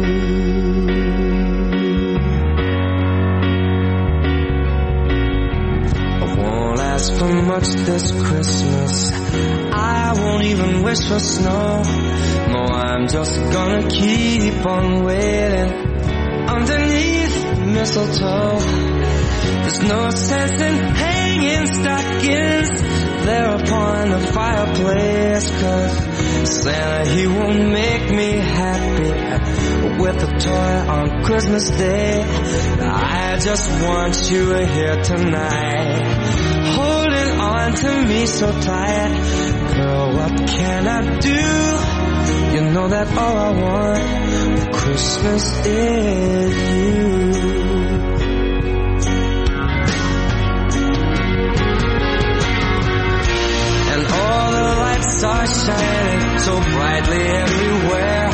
I won't ask for much this Christmas. I won't even wish for snow. No, I'm just gonna keep on waiting underneath the mistletoe. There's no sense in hanging stockings there upon the fireplace, 'cause Santa, he won't make me happy with a toy on Christmas Day. I just want you here tonight, holding on to me so tight. Girl, what can I do? You know that all I want for Christmas is you. Are shining so brightly everywhere.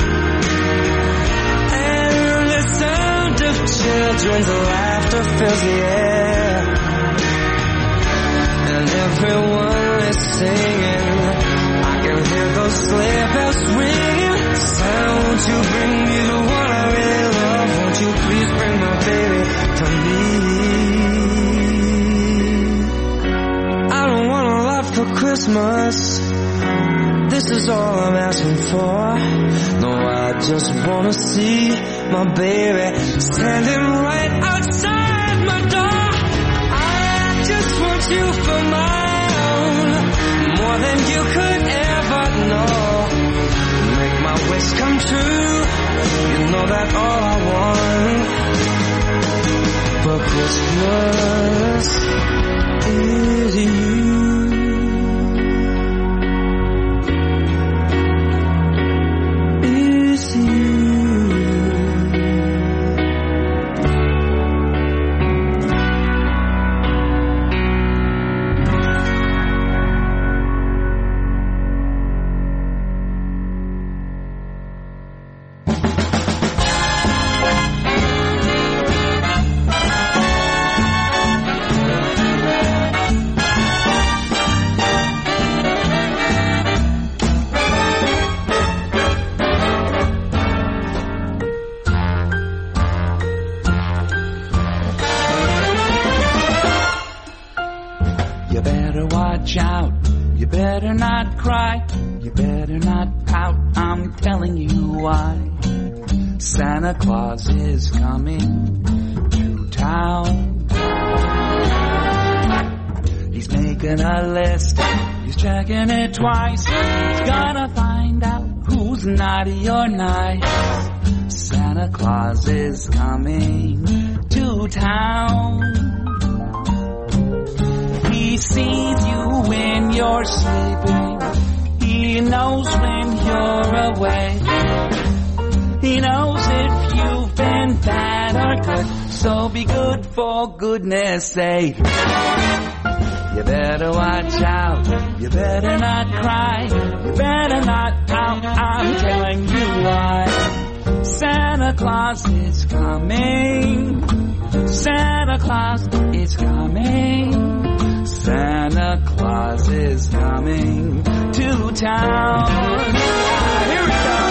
And the sound of children's laughter fills the air. And everyone is singing. I can hear those sleigh bells ringing. Santa, won't you bring me the one I really love? Won't you please bring my baby to me? I don't want a lot for Christmas. This is all I'm asking for. No, I just wanna see my baby standing right outside my door. I just want you for my own, more than you could ever know. Make my wish come true. You know that all I want for Christmas is you. Santa Claus is coming to town. He's making a list, he's checking it twice. He's gonna find out who's naughty or nice. Santa Claus is coming to town. He sees you when you're sleeping. He knows when you're awake. He knows if you've been bad or good, so be good for goodness sake. You better watch out, you better not cry, you better not pout, I'm telling you why. Santa Claus is coming, Santa Claus is coming, Santa Claus is coming to town. Ah, here we go.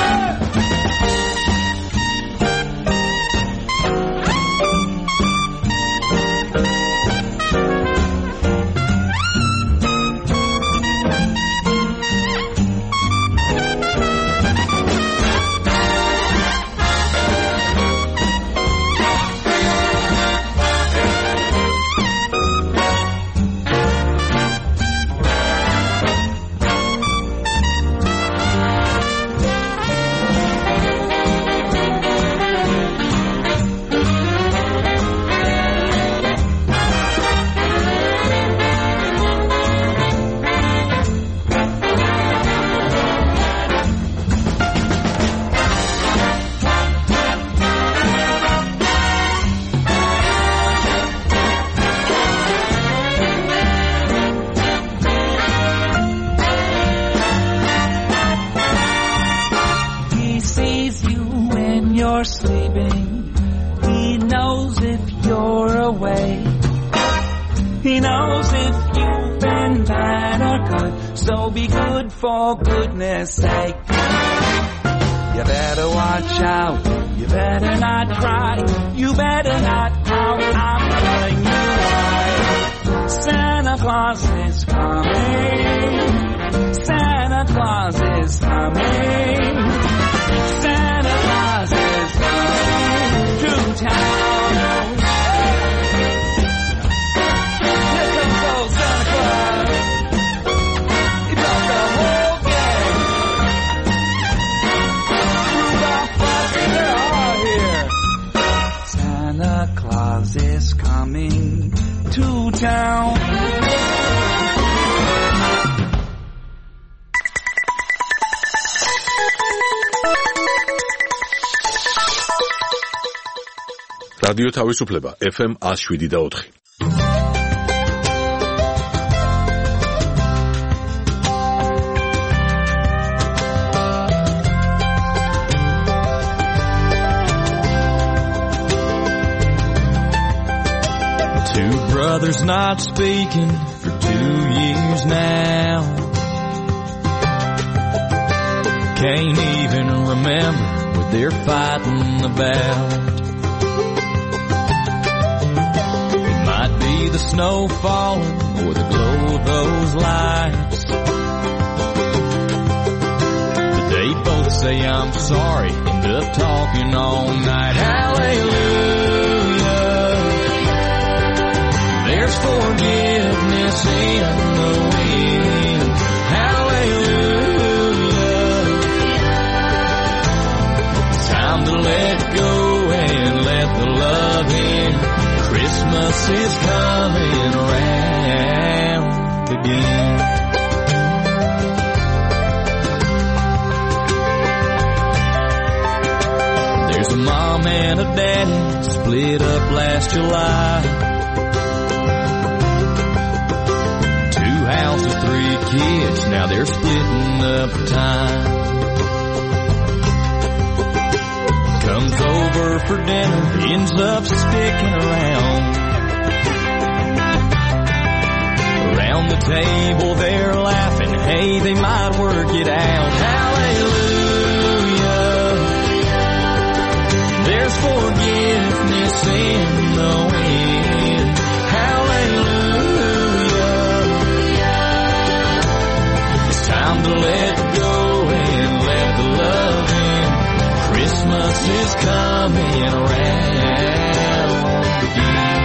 For goodness sake, you better watch out, you better not cry, you better not pout, I'm telling you why. Santa Claus is coming, Santa Claus is coming, Santa Claus is coming to town. Here comes old Santa Claus. Santa Claus is coming to town. რადიო თავისუფლება ეფ ემ one oh seven და four. not speaking for two years now. Can't even remember what they're fighting about. It might be the snow falling or the glow of those lights. But they both say I'm sorry, end up talking all night. Hallelujah, there's forgiveness in the wind. Hallelujah, it's time to let go and let the love in. Christmas is coming around again. There's a mom and a daddy split up last July. Two houses, three kids, now they're splitting up time. Comes over for dinner, ends up sticking around. Around the table they're laughing, hey, they might work it out. Hallelujah, there's forgiveness in the wind. Hallelujah, it's time to let go and let the love in. Christmas is coming around again.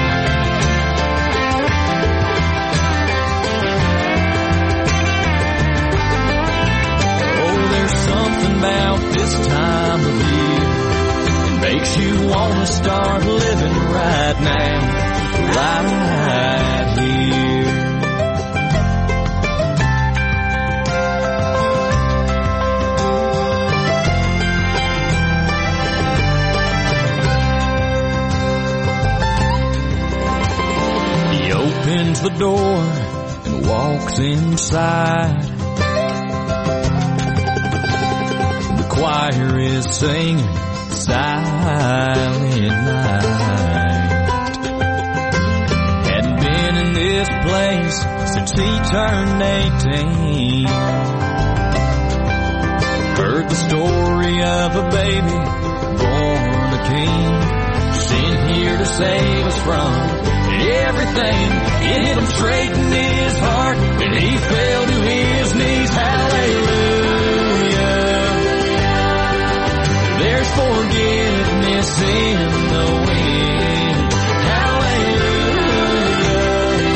Oh, there's something about this time of year that makes you want to start living right now, right here. Opens the door and walks inside. The choir is singing Silent Night. Hadn't been in this place since he turned eighteen. Heard the story of a baby born a king, sent here to save us from everything. It hit him straight in his heart and he fell to his knees. Hallelujah, there's forgiveness in the wind. Hallelujah,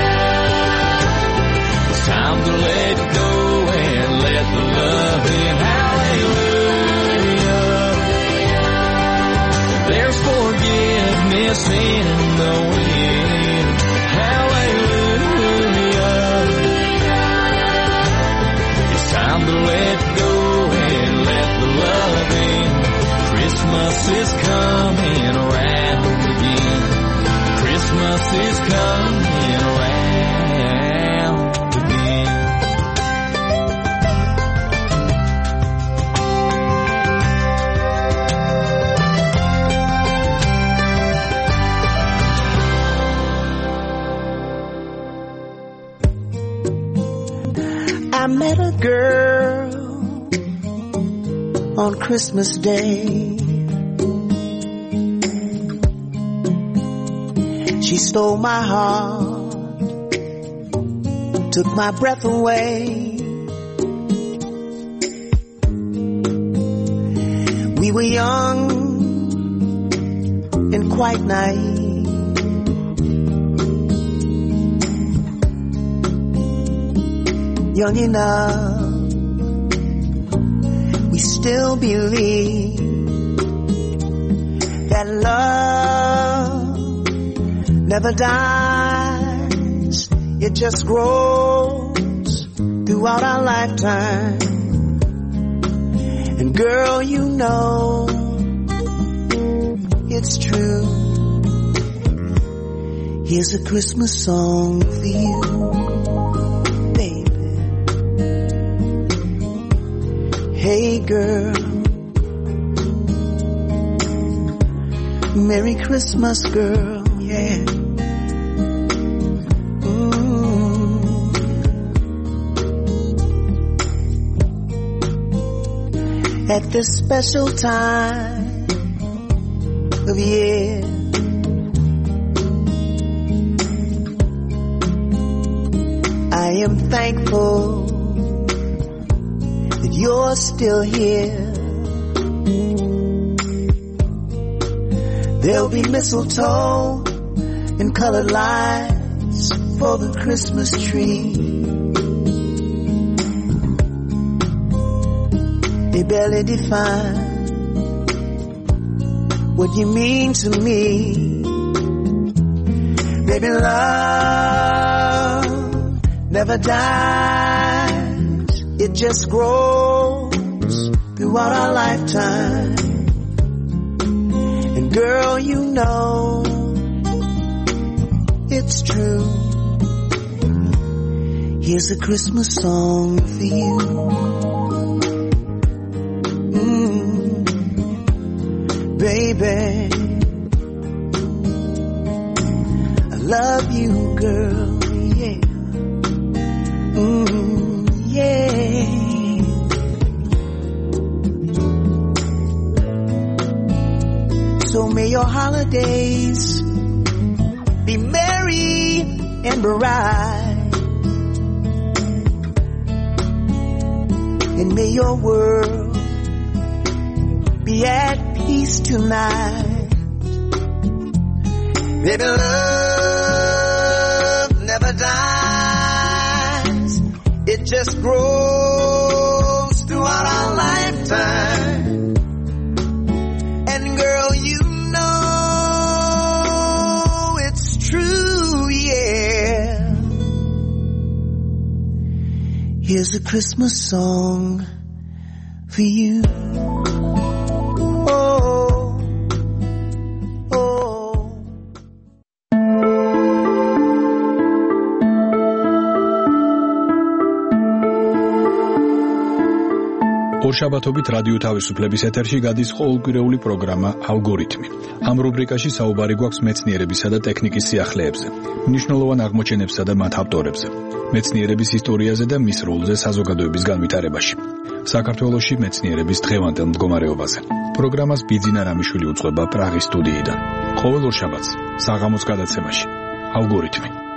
it's time to let go and let the love in. Hallelujah, there's forgiveness in the wind. Time to let go and let the love in. Christmas is coming around again. Christmas is coming around again. I met a girl on Christmas Day. She stole my heart, took my breath away. We were young and quite naive. Young enough, we still believe that love never dies. It just grows throughout our lifetime. And girl, you know it's true. Here's a Christmas song for you. Hey girl, Merry Christmas girl, yeah. at this special time of year. I am thankful that you're still here. There'll be mistletoe and colored lights for the Christmas tree. They barely define what you mean to me. Baby, love never dies. It just grows throughout our lifetime. And girl, you know it's true. Here's a Christmas song for you. Mm, baby, I love you, girl, yeah. Mm, yeah. So may your holidays be merry and bright, and may your world be at peace tonight. Baby, love never dies. It just grows throughout our lifetime. And girl, you know it's true, yeah. Here's a Christmas song for you. ორშაბათობით რადიო თავისუფლების ეთერში გადის ყოველკვირეული პროგრამა ალგორითმი. ამ რუბრიკაში საუბარი გვაქვს მეცნიერებისა და ტექნიკის სიახლეებზე, მნიშვნელოვან აღმოჩენებსა და მათ ავტორებზე, მეცნიერების ისტორიაზე და მის როლზე საზოგადოების განვითარებაში. საქართველოში მეცნიერების დღევანდელ მდგომარეობაზე. პროგრამას ბიძინა რამიშვილი უძღვება პრაღის სტუდიიდან. ყოველ ორშაბათს საღამოს გადაცემაში ალგორითმი.